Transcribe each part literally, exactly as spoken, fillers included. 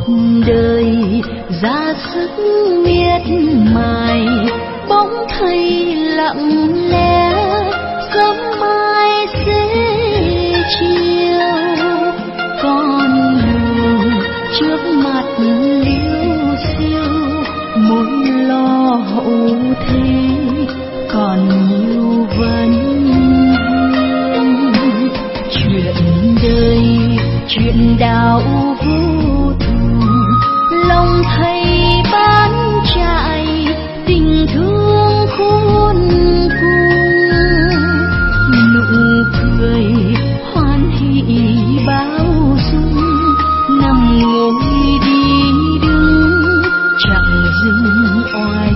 đời ra sức miệt mài, bóng thầy lặng lẽ sớm mai sẽ chiều. Con đường trước mặt liêu xiêu, mỗi lo hậu thế còn nhiều vấn vương. Chuyện đời chuyện đạo vô thường, lòng thầy bán chạy tình thương khôn cùng. Nụ cười hoan hỷ bao dung, nằm ngồi đi đứng chẳng dừng oai.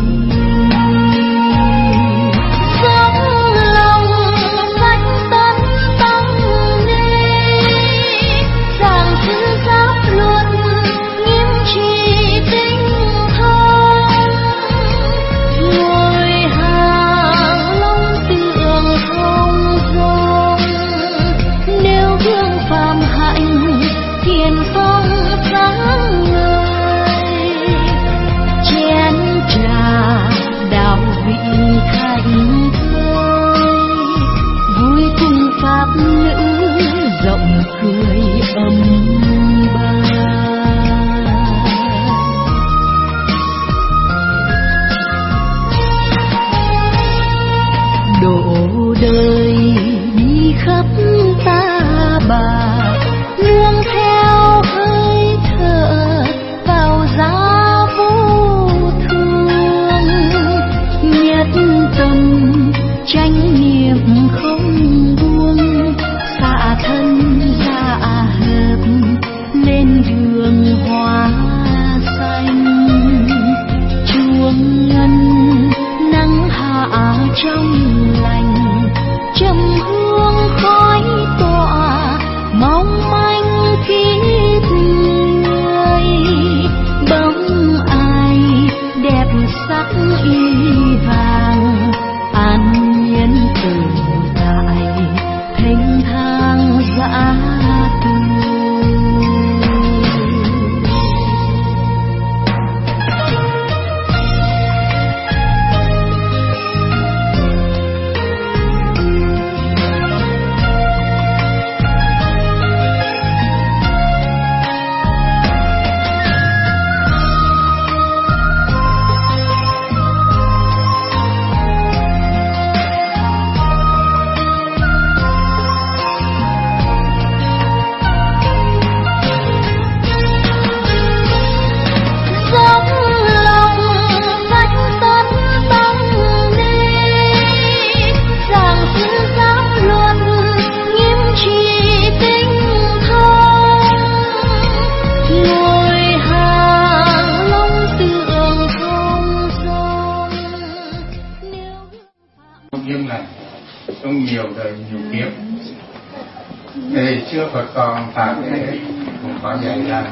Còn Phật ấy cũng có dạy rằng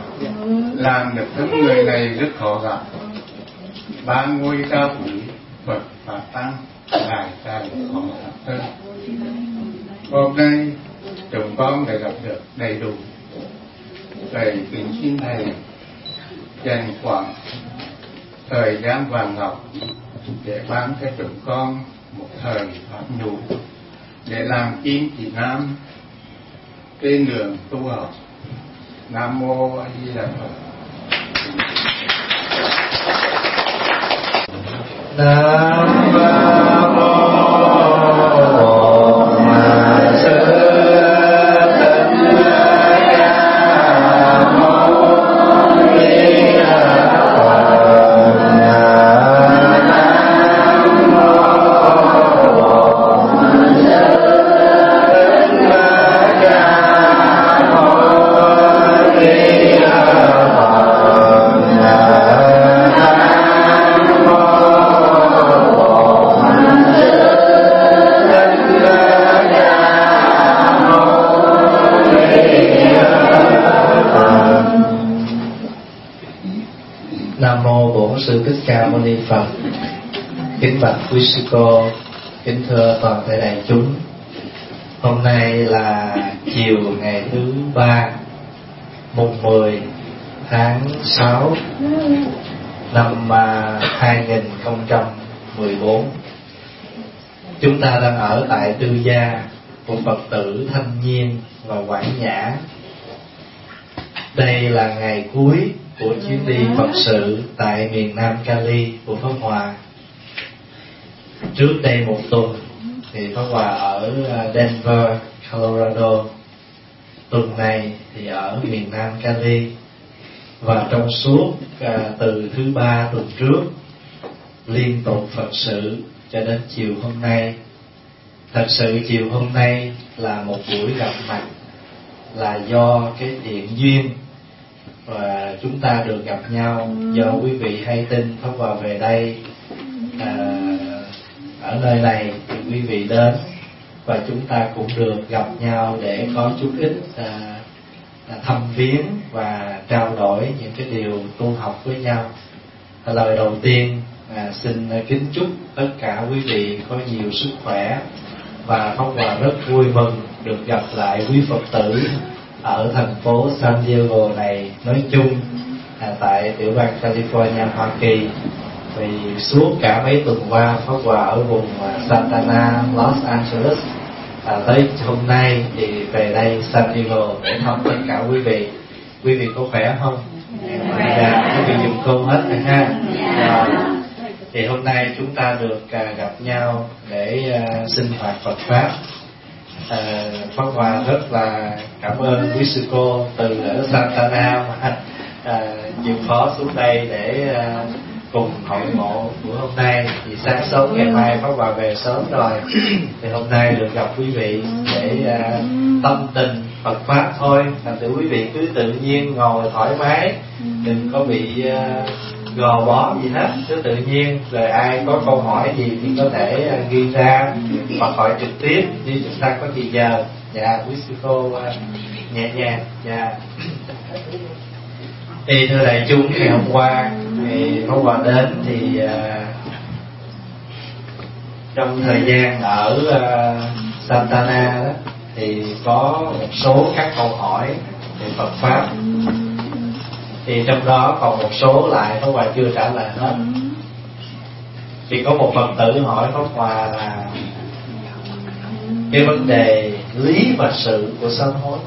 làm được những người này rất khó gặp. Ba ngôi cao quý Phật Pháp Tăng lại ra được khó gặp hơn. Hôm nay chúng con đã gặp được đầy đủ. Thầy kính xin thầy dành khoảng thời gian vàng ngọc để ban cho chúng con một thời pháp nhũ để làm kim chỉ nam trên đường tu học. Nam mô A Di Đà Phật. Nam mô Sư Thích Ca Mâu Ni Phật. Kính bạch quý sư cô, kính thưa toàn thể đại chúng. Hôm nay là chiều ngày thứ ba, mùng mười tháng sáu năm hai nghìn không trăm mười bốn. Chúng ta đang ở tại tư gia của Phật tử Thanh Nhiên và Quảng Nhã. Đây là ngày cuối của chuyến đi Phật sự tại miền Nam Cali của Pháp Hòa. Trước đây một tuần thì Pháp Hòa ở Denver, Colorado. Tuần này thì ở miền Nam Cali. Và trong suốt à, từ thứ ba tuần trước liên tục Phật sự cho đến chiều hôm nay. Thật sự chiều hôm nay là một buổi gặp mặt, là do cái thiện duyên và chúng ta được gặp nhau do quý vị hay tin Pháp Hòa về đây. À, ở nơi này thì quý vị đến và chúng ta cũng được gặp nhau để có chút ít à, thăm viếng và trao đổi những cái điều tu học với nhau. Lời đầu tiên à, xin kính chúc tất cả quý vị có nhiều sức khỏe, và Pháp Hòa rất vui mừng được gặp lại quý Phật tử ở thành phố San Diego này nói chung, à, tại tiểu bang California, Hoa Kỳ. Vì suốt cả mấy tuần qua Pháp Hòa ở vùng Santa Ana, Los Angeles, à, tới hôm nay thì về đây San Diego để thăm tất cả quý vị. Quý vị có khỏe không? Dạ, quý vị dùng cơm hết rồi ha. À, thì hôm nay chúng ta được à, gặp nhau để à, sinh hoạt Phật pháp. À, Pháp Hòa rất là cảm ơn quý sư cô từ ở Santa Ana mà à, chịu khó xuống đây để à, cùng hội ngộ buổi hôm nay. Thì sáng sớm ngày mai Pháp Hòa về sớm rồi, thì hôm nay được gặp quý vị để uh, tâm tình Phật pháp thôi. Thành thử quý vị cứ tự nhiên ngồi thoải mái, đừng có bị uh, gò bó gì hết, cứ tự nhiên. Rồi ai có câu hỏi gì thì có thể uh, ghi ra hoặc hỏi trực tiếp như chúng ta có thì giờ. Dạ, quý sư cô uh, nhẹ nhàng. Dạ. Thì thưa đại chúng, ngày hôm qua thì Pháp Hòa đến thì uh, trong thời gian ở uh, Santana đó thì có một số các câu hỏi về Phật pháp, thì trong đó còn một số lại Pháp Hòa chưa trả lời hết. Thì có một Phật tử hỏi Pháp Hòa là cái vấn đề lý và sự của sám hối.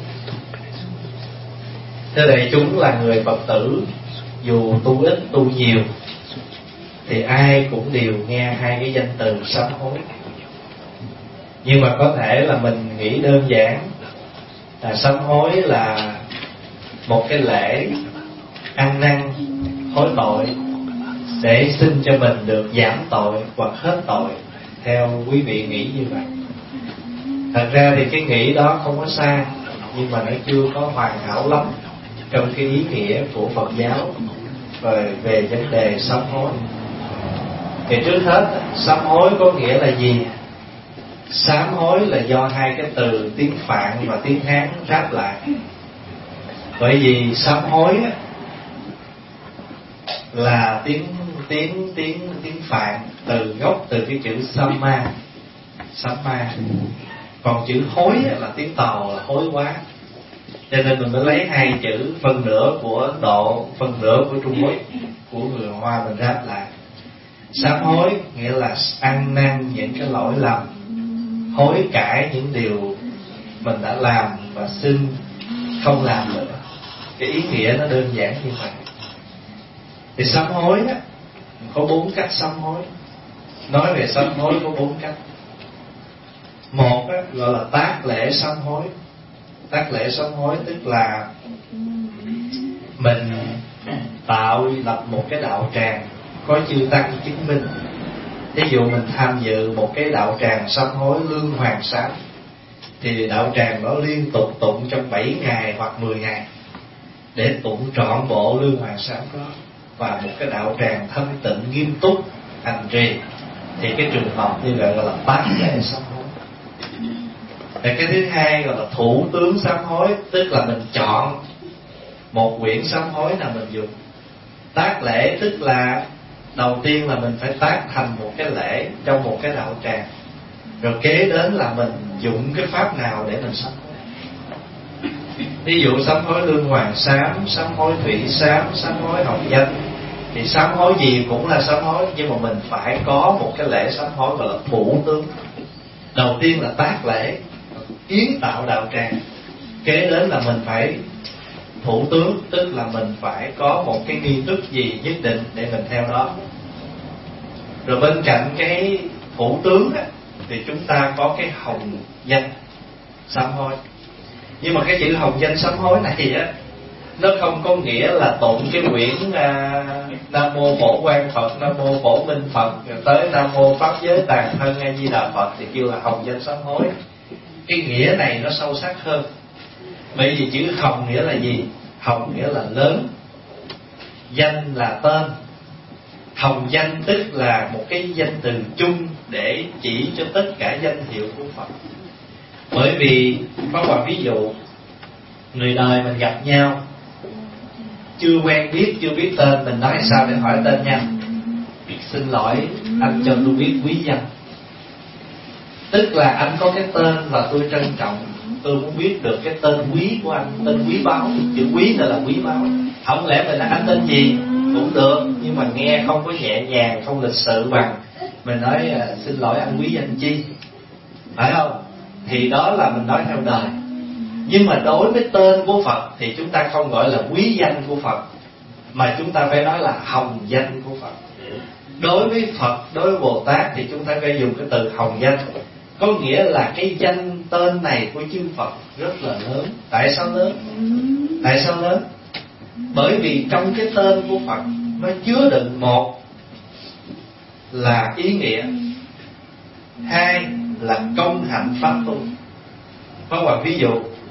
Thưa đại chúng, là người Phật tử dù tu ít tu nhiều thì ai cũng đều nghe hai cái danh từ sám hối. Nhưng mà có thể là mình nghĩ đơn giản là sám hối là một cái lễ ăn năn hối tội để xin cho mình được giảm tội hoặc hết tội, theo quý vị nghĩ như vậy. Thật ra thì cái nghĩ đó không có sai, nhưng mà nó chưa có hoàn hảo lắm trong cái ý nghĩa của Phật giáo về, về vấn đề sám hối. Thì trước hết, sám hối có nghĩa là gì? Sám hối là do hai cái từ tiếng Phạn và tiếng Hán ráp lại. Bởi vì sám hối là tiếng tiếng tiếng tiếng Phạn, từ gốc từ cái chữ samma, samma. Còn chữ hối là tiếng Tàu là hối quá. Cho nên mình mới lấy hai chữ, phần nửa của Ấn Độ, phần nửa của Trung Quốc, của người Hoa mình ráp lại. Sám hối nghĩa là ăn năn những cái lỗi lầm, hối cải những điều mình đã làm và xin không làm nữa. Cái ý nghĩa nó đơn giản như vậy. Thì sám hối á, có bốn cách sám hối. Nói về sám hối có bốn cách. Một á, gọi là tác lễ sám hối. Tác lễ sám hối tức là mình tạo lập một cái đạo tràng có chư tăng chứng minh. Ví dụ mình tham dự một cái đạo tràng sám hối lương hoàng sám, thì đạo tràng đó liên tục tụng trong bảy ngày hoặc mười ngày để tụng trọn bộ lương hoàng sám đó, và một cái đạo tràng thanh tịnh nghiêm túc hành trì, thì cái trường hợp như vậy gọi là tác lễ sám hối. Và cái thứ hai gọi là thủ tướng sám hối, tức là mình chọn một quyển sám hối nào mình dùng. Tác lễ tức là đầu tiên là mình phải tác thành một cái lễ trong một cái đạo tràng, rồi kế đến là mình dụng cái pháp nào để mình sám hối. Ví dụ sám hối lương hoàng sám, sám hối thủy sám, sám hối hồng danh. Thì sám hối gì cũng là sám hối, nhưng mà mình phải có một cái lễ sám hối gọi là thủ tướng. Đầu tiên là tác lễ, kiến tạo đạo tràng. Kế đến là mình phải thủ tướng, tức là mình phải có một cái nghi thức gì nhất định để mình theo đó. Rồi bên cạnh cái thủ tướng á, thì chúng ta có cái hồng danh sám hối. Nhưng mà cái chữ hồng danh sám hối này á, nó không có nghĩa là tụng cái quyển à, Nam Mô Phổ Quang Phật, Nam Mô Phổ Minh Phật, rồi tới Nam Mô Pháp Giới Tàn Thân A Di Đà Phật thì kêu là hồng danh sám hối. Cái nghĩa này nó sâu sắc hơn. Bởi vì chữ hồng nghĩa là gì? Hồng nghĩa là lớn, danh là tên. Hồng danh tức là một cái danh từ chung để chỉ cho tất cả danh hiệu của Phật. Bởi vì có một ví dụ, người đời mình gặp nhau chưa quen biết, chưa biết tên, mình nói sao để hỏi tên nha? Xin lỗi anh cho tôi biết quý danh. Tức là anh có cái tên và tôi trân trọng, tôi muốn biết được cái tên quý của anh, tên quý báu. Chữ quý này là quý báu. Không lẽ mình nói anh tên gì cũng được, nhưng mà nghe không có nhẹ nhàng, không lịch sự bằng mình nói à, xin lỗi anh quý danh chi, phải không? Thì đó là mình nói theo đời. Nhưng mà đối với tên của Phật thì chúng ta không gọi là quý danh của Phật, mà chúng ta phải nói là hồng danh của Phật. Đối với Phật, đối với Bồ Tát thì chúng ta phải dùng cái từ hồng danh. Có nghĩa là cái danh tên này của chư Phật rất là lớn. Tại sao lớn? Tại sao lớn? Bởi vì trong cái tên của Phật nó chứa đựng, một là ý nghĩa, hai là công hạnh pháp tu. Có một ví dụ,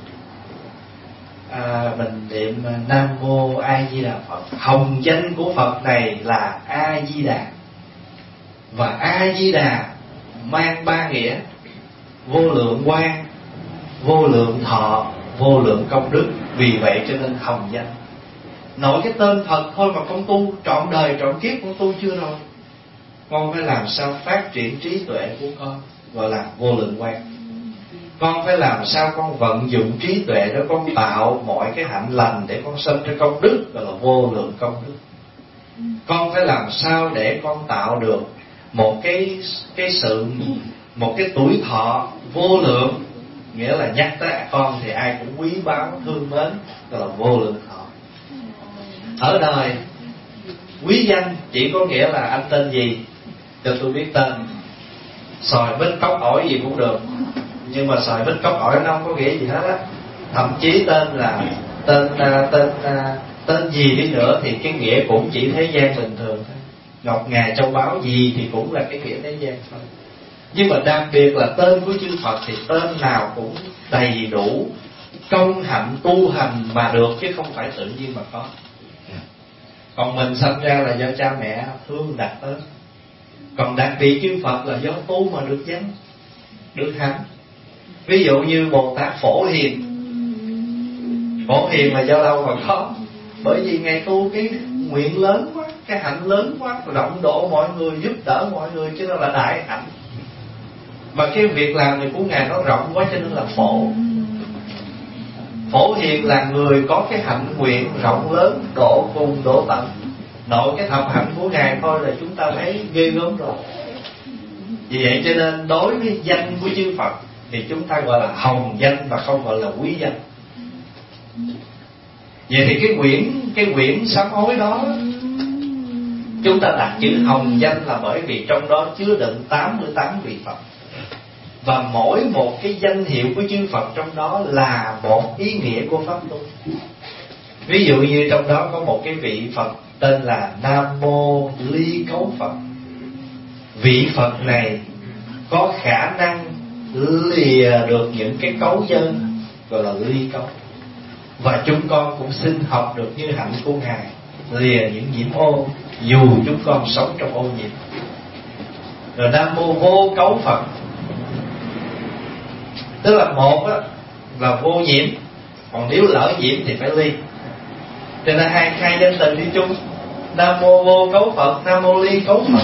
à, mình niệm Nam Mô A Di Đà Phật, hồng danh của Phật này là A Di Đà. Và A Di Đà mang ba nghĩa: vô lượng quang, vô lượng thọ, vô lượng công đức. Vì vậy cho nên hồng danh. Nói cái tên Phật thôi mà con tu trọn đời trọn kiếp con tu chưa rồi. Con phải làm sao phát triển trí tuệ của con, gọi là vô lượng quang. Con phải làm sao con vận dụng trí tuệ đó, con tạo mọi cái hạnh lành để con sinh ra công đức, gọi là vô lượng công đức. Con phải làm sao để con tạo được một cái cái sự một cái tuổi thọ vô lượng, nghĩa là nhắc tới con thì ai cũng quý báu thương mến, gọi là vô lượng thọ. Ở đời quý danh chỉ có nghĩa là anh tên gì cho tôi biết tên. Sòi bít cốc ổi gì cũng được, nhưng mà sòi bít cốc ổi nó không có nghĩa gì hết á. Thậm chí tên là tên tên tên gì đi nữa thì cái nghĩa cũng chỉ thế gian bình thường thôi. Ngọc ngà châu báu gì thì cũng là cái nghĩa thế gian thôi. Nhưng mà đặc biệt là tên của chư Phật thì tên nào cũng đầy đủ công hạnh tu hành mà được, chứ không phải tự nhiên mà có. Còn mình sinh ra là do cha mẹ thương đặt tên. Còn đặc biệt chư Phật là do tu mà được danh, được hạnh. Ví dụ như Bồ Tát Phổ Hiền. Phổ Hiền là do đâu mà có? Bởi vì Ngài tu cái nguyện lớn quá, cái hạnh lớn quá, rộng độ mọi người, giúp đỡ mọi người, cho nên là đại hạnh. Và cái việc làm này của Ngài nó rộng quá cho nên là phổ. Phổ Hiền là người có cái hạnh nguyện rộng lớn, độ cùng độ tận. Nội cái thập hạnh của Ngài thôi là chúng ta thấy ghê gớm rồi. Vì vậy cho nên đối với danh của chư Phật thì chúng ta gọi là hồng danh và không gọi là quý danh. Vậy thì cái quyển cái quyển sám hối đó chúng ta đặt chữ hồng danh là bởi vì trong đó chứa đựng tám mươi tám vị Phật. Và mỗi một cái danh hiệu của chư Phật trong đó là một ý nghĩa của pháp tu. Ví dụ như trong đó có một cái vị Phật tên là Nam Mô Ly Cấu Phật. Vị Phật này có khả năng lìa được những cái cấu dân, gọi là ly cấu. Và chúng con cũng xin học được như hạnh của Ngài, lìa những nhiễm ô, dù chúng con sống trong ô nhiễm. Rồi Nam Mô Vô Cấu Phật, tức là một á, là vô nhiễm, còn nếu lỡ nhiễm thì phải ly. Cho nên hai hai danh từ đi chung, Nam Mô Vô Cấu Phật, Nam Mô Ly Cấu Phật.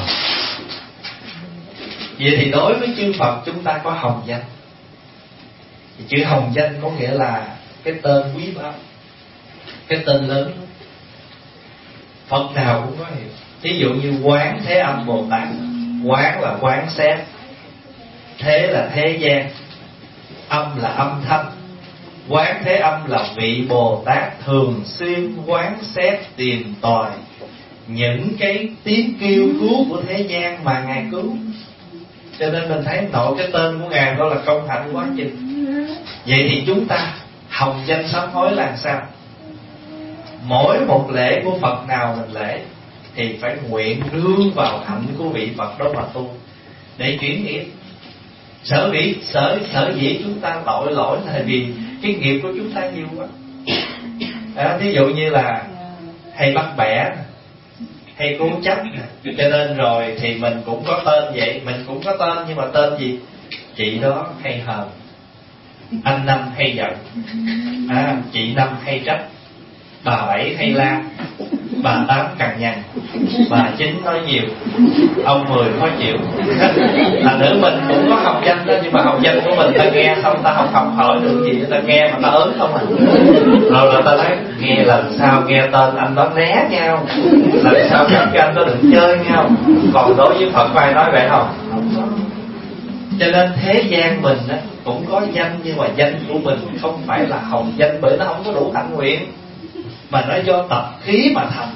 Vậy thì đối với chư Phật chúng ta có hồng danh. Chữ hồng danh có nghĩa là cái tên quý báu, cái tên lớn. Phật nào cũng có hiệu. Ví dụ như Quán Thế Âm Bồ Tát. Quán là quán xét, thế là thế gian, âm là âm thanh. Quán Thế Âm là vị Bồ Tát thường xuyên quán xét tìm tòi những cái tiếng kêu cứu của thế gian mà Ngài cứu. Cho nên mình thấy nội cái tên của Ngài đó là công hạnh quá trình. Vậy thì chúng ta hồng danh sám hối là sao? Mỗi một lễ của Phật nào mình lễ thì phải nguyện nương vào hạnh của vị Phật đó mà tu, để chuyển nghiệp. Sở dĩ sở sở dĩ chúng ta tội lỗi là vì cái nghiệp của chúng ta nhiều quá. À, ví dụ như là hay bắt bẻ, hay cố chấp, cho nên rồi thì mình cũng có tên vậy. Mình cũng có tên nhưng mà tên gì? Chị đó hay hờn, anh Năm hay giận, à, chị Năm hay trách, bà Bảy hay la, bà Tám cằn nhằn, bà Chín nói nhiều, ông Mười khó chịu. Thành nữ mình cũng có học danh đó, nhưng mà học danh của mình ta nghe xong ta không học hỏi được gì, ta nghe mà ta ớn không à. Rồi là ta nói nghe lần sau nghe tên anh đó né nhau, lần sau các anh đó đừng chơi nhau. Còn đối với Phật ai nói vậy không? Cho nên thế gian mình á cũng có danh, nhưng mà danh của mình không phải là hồng danh, bởi nó không có đủ hạnh nguyện, mà nó do tập khí mà thành,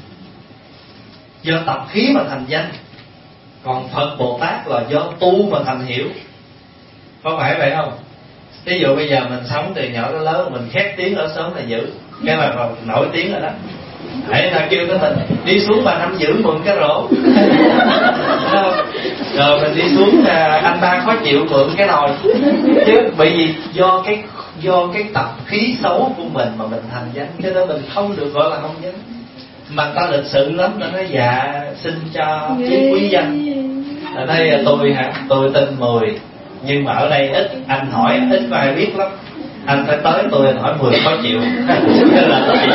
do tập khí mà thành danh. Còn Phật Bồ Tát là do tu mà thành hiểu, có phải vậy không? Ví dụ bây giờ mình sống từ nhỏ đến lớn, mình khét tiếng ở sớm là dữ, cái là còn nổi tiếng rồi đó. Hãy ta kêu cái mình đi xuống bà Năm giữ mượn cái rổ, rồi mình đi xuống anh ba khó chịu mượn cái nồi. Chứ bởi vì do cái do cái tập khí xấu của mình mà mình thành danh, cho nên mình không được gọi là hồng danh. Mà ta lịch sự lắm, ta nói dạ xin cho chiếc quý danh. Ở đây tôi hả, tôi tên Mười, nhưng mà ở đây ít, anh hỏi ít có ai biết lắm. Anh phải tới tôi anh hỏi Mười khó chịu. Nên là tôi chỉ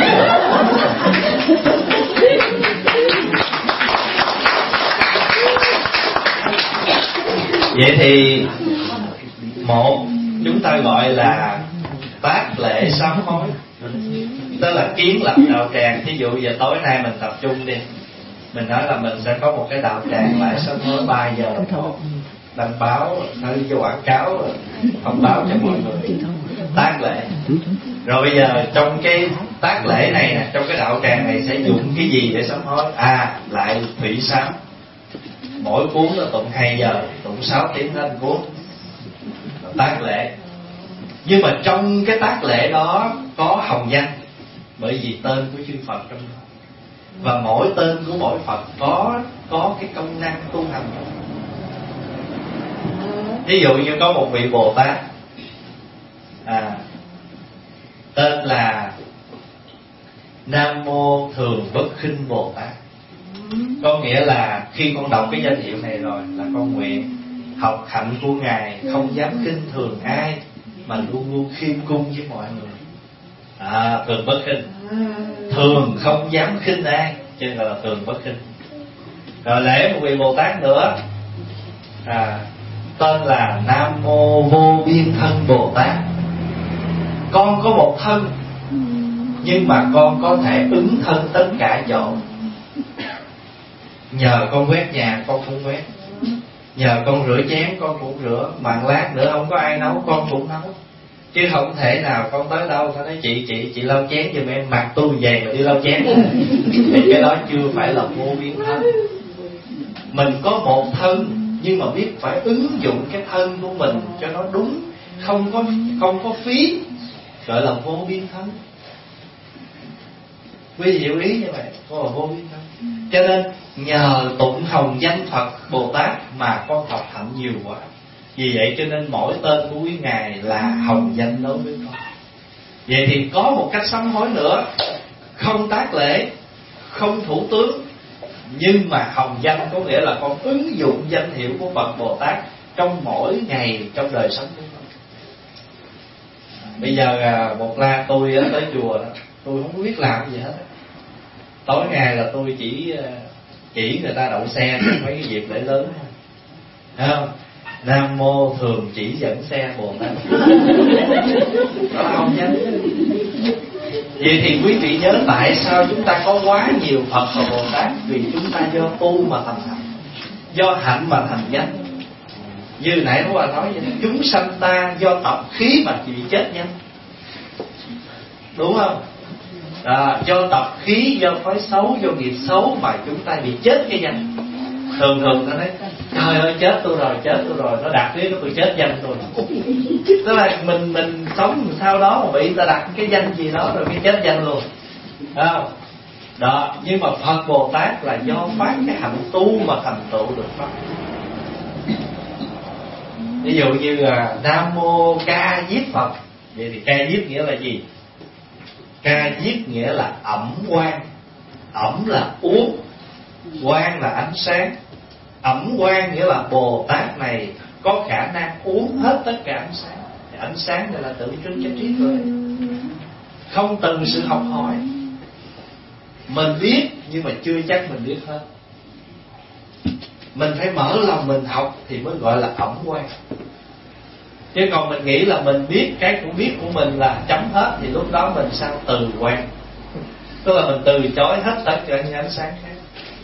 vậy thì một chúng ta gọi là tác lễ sám hối, tức là kiến lập đạo tràng. Ví dụ giờ tối nay mình tập trung đi, mình nói là mình sẽ có một cái đạo tràng lại sám hối ba giờ, đăng báo, nói cho quảng cáo, thông báo cho mọi người tác lễ. Rồi bây giờ trong cái tác lễ này nè, trong cái đạo tràng này sẽ dùng cái gì để sám hối? À, lại thủy sám. Mỗi cuốn nó tụng hai giờ, tụng sáu tiếng lên cuốn tác lễ. Nhưng mà trong cái tác lễ đó có hồng danh, bởi vì tên của chư Phật trong đó, và mỗi tên của mỗi Phật có có cái công năng tu hành. Ví dụ như có một vị Bồ Tát, à, tên là Nam Mô Thường Bất Khinh Bồ Tát. Có nghĩa là khi con đọc cái danh hiệu này rồi là con nguyện học hạnh của Ngài, không dám khinh thường ai, mà luôn luôn khiêm cung với mọi người. À, thường bất khinh, thường không dám khinh ai, cho nên là thường bất khinh. Rồi lễ một vị Bồ Tát nữa, à, tên là Nam Mô Vô Biên Thân Bồ Tát. Con có một thân, nhưng mà con có thể ứng thân tất cả chỗ. Nhờ con quét nhà con cũng quét, nhờ con rửa chén con cũng rửa, mà lát nữa không có ai nấu con cũng nấu. Chứ không thể nào con tới đâu ta nói chị chị chị lau chén giùm em, mặc tôi về mà đi lau chén. Thì cái đó chưa phải là vô biên thân. Mình có một thân, nhưng mà biết phải ứng dụng cái thân của mình cho nó đúng, không có không có phí, gọi là vô biên thân. Quý vị hiểu ý như vậy, có là vô biên thân. Cho nên nhờ tụng hồng danh Phật Bồ Tát mà con học hạnh nhiều quá. Vì vậy cho nên mỗi tên của quý Ngài là hồng danh đối với con. Vậy thì có một cách sám hối nữa, không tác lễ, không thủ tướng, nhưng mà hồng danh có nghĩa là con ứng dụng danh hiệu của Phật Bồ Tát trong mỗi ngày trong đời sống của con. Bây giờ một la tôi tới chùa đó, tôi không biết làm gì hết. Tối ngày là tôi chỉ chỉ người ta đậu xe mấy cái dịp lễ lớn, thấy không? Nam Mô thường chỉ dẫn xe Bồ Tát. Đó là hồng danh. Vậy thì quý vị nhớ tại sao chúng ta có quá nhiều Phật và Bồ Tát? Vì chúng ta do tu mà thành hạnh, do hạnh mà thành danh. Như nãy Đức Hòa nói vậy, chúng sanh ta do tập khí mà bị chết nhanh, đúng không? À, do tập khí, do thói xấu, do nghiệp xấu mà chúng ta bị chết cái danh. Thường thường ta nói trời ơi chết tôi rồi, chết tôi rồi, nó đặt cái nó tôi chết danh tôi. Tức là mình mình sống sau đó mà bị ta đặt cái danh gì đó rồi cái chết danh luôn, phải không? Đó, nhưng mà Phật Bồ Tát là do phát cái hạnh tu mà thành tựu được Pháp. Ví dụ như là Nam Mô Ca Diếp Phật. Vậy thì Ca Diếp nghĩa là gì? Ca Diếp nghĩa là ẩm quang. Ẩm là uống, quang là ánh sáng. Ẩm quang nghĩa là Bồ Tát này có khả năng uống hết tất cả ánh sáng. Thì ánh sáng này là tự trưng cho trí tuệ, không từng sự học hỏi. Mình biết nhưng mà chưa chắc mình biết hết. Mình phải mở lòng mình học thì mới gọi là ẩm quang. Chứ còn mình nghĩ là mình biết cái cũng biết của mình là chấm hết, thì lúc đó mình sao từ quang, tức là mình từ chối hết tất cả những ánh sáng khác.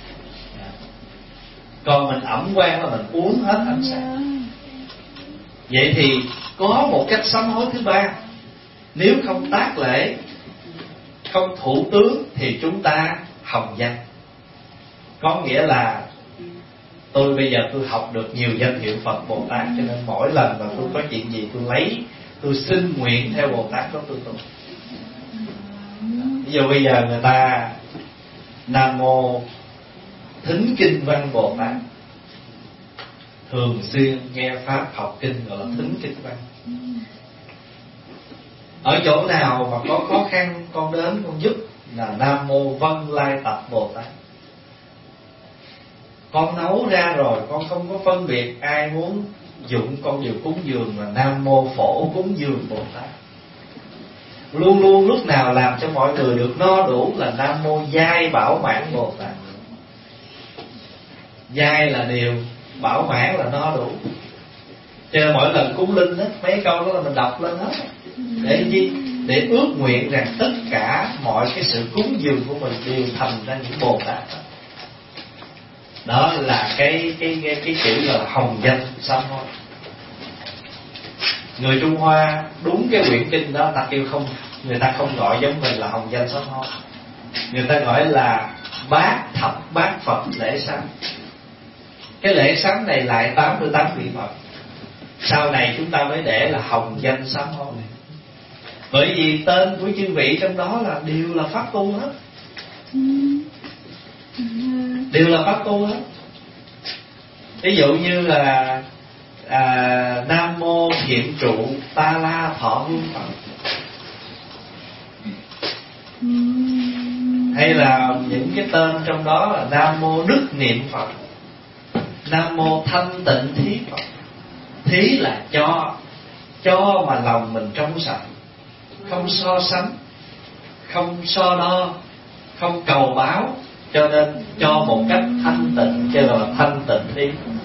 Còn mình ẩm quang là mình uống hết ánh sáng. Vậy thì có một cách sám hối thứ ba. Nếu không tác lễ, không thủ tướng thì chúng ta hồng danh. Có nghĩa là tôi bây giờ tôi học được nhiều danh hiệu Phật Bồ Tát, cho nên mỗi lần mà tôi có chuyện gì tôi lấy, tôi xin nguyện theo Bồ Tát đó tôi tu. Ví dụ bây giờ người ta Nam Mô Thính Kinh Văn Bồ Tát, thường xuyên nghe pháp học kinh gọi là thính kinh văn. Ở chỗ nào mà có khó khăn con đến con giúp là Nam Mô Vân Lai Tập Bồ Tát. Con nấu ra rồi con không có phân biệt ai muốn dụng con điều cúng dường là Nam Mô Phổ Cúng Dường Bồ Tát. Luôn luôn lúc nào làm cho mọi người được no đủ là Nam Mô Giai Bảo Mãn Bồ Tát. Giai là điều, bảo mãn là no đủ. Cho nên mỗi lần cúng linh á, mấy câu đó là mình đọc lên hết. Để gì? Để ước nguyện rằng tất cả mọi cái sự cúng dường của mình đều thành ra những Bồ Tát. Đó là cái cái cái, cái chữ là hồng danh sám hối. Người Trung Hoa đúng cái quyển kinh đó ta kêu không, người ta không gọi giống mình là hồng danh sám hối. Người ta gọi là bát thập bát Phật lễ sám. Cái lễ sám này lại tám mươi tám vị Phật. Sau này chúng ta mới để là hồng danh sám hối. Bởi vì tên của chư vị trong đó là đều là pháp tu hết, đều là pháp tu hết. Ví dụ như là à, Nam Mô Thiện Trụ Ta La Thọ Hương Phật, hay là những cái tên trong đó là Nam Mô Đức Niệm Phật, Nam Mô Thanh Tịnh Thí Phật. Thí là cho, cho mà lòng mình trong sạch, không so sánh, không so đo, không cầu báo, cho nên cho một cách thanh tịnh, cho là thanh tịnh thí.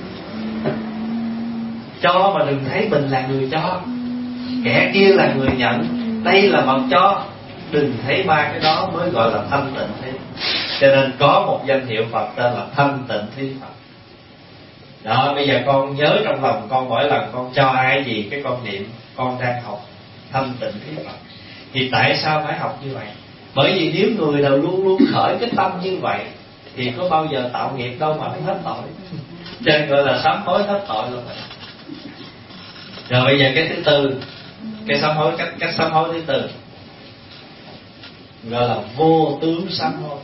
Cho mà đừng thấy mình là người cho, kẻ kia là người nhận, đây là bậc cho. Đừng thấy ba cái đó mới gọi là thanh tịnh thí. Cho nên có một danh hiệu Phật tên là Thanh Tịnh Thí Phật. Đó, bây giờ con nhớ trong lòng con, mỗi lần con cho ai gì cái con niệm con đang học Thanh Tịnh Thí Phật. Thì tại sao phải học như vậy? Bởi vì nếu người nào luôn luôn khởi cái tâm như vậy thì có bao giờ tạo nghiệp đâu mà hết tội. Cho nên gọi là sám hối hết tội luôn vậy. Rồi bây giờ cái thứ tư, cái sám hối, cách cách sám hối thứ tư gọi là vô tướng sám hối.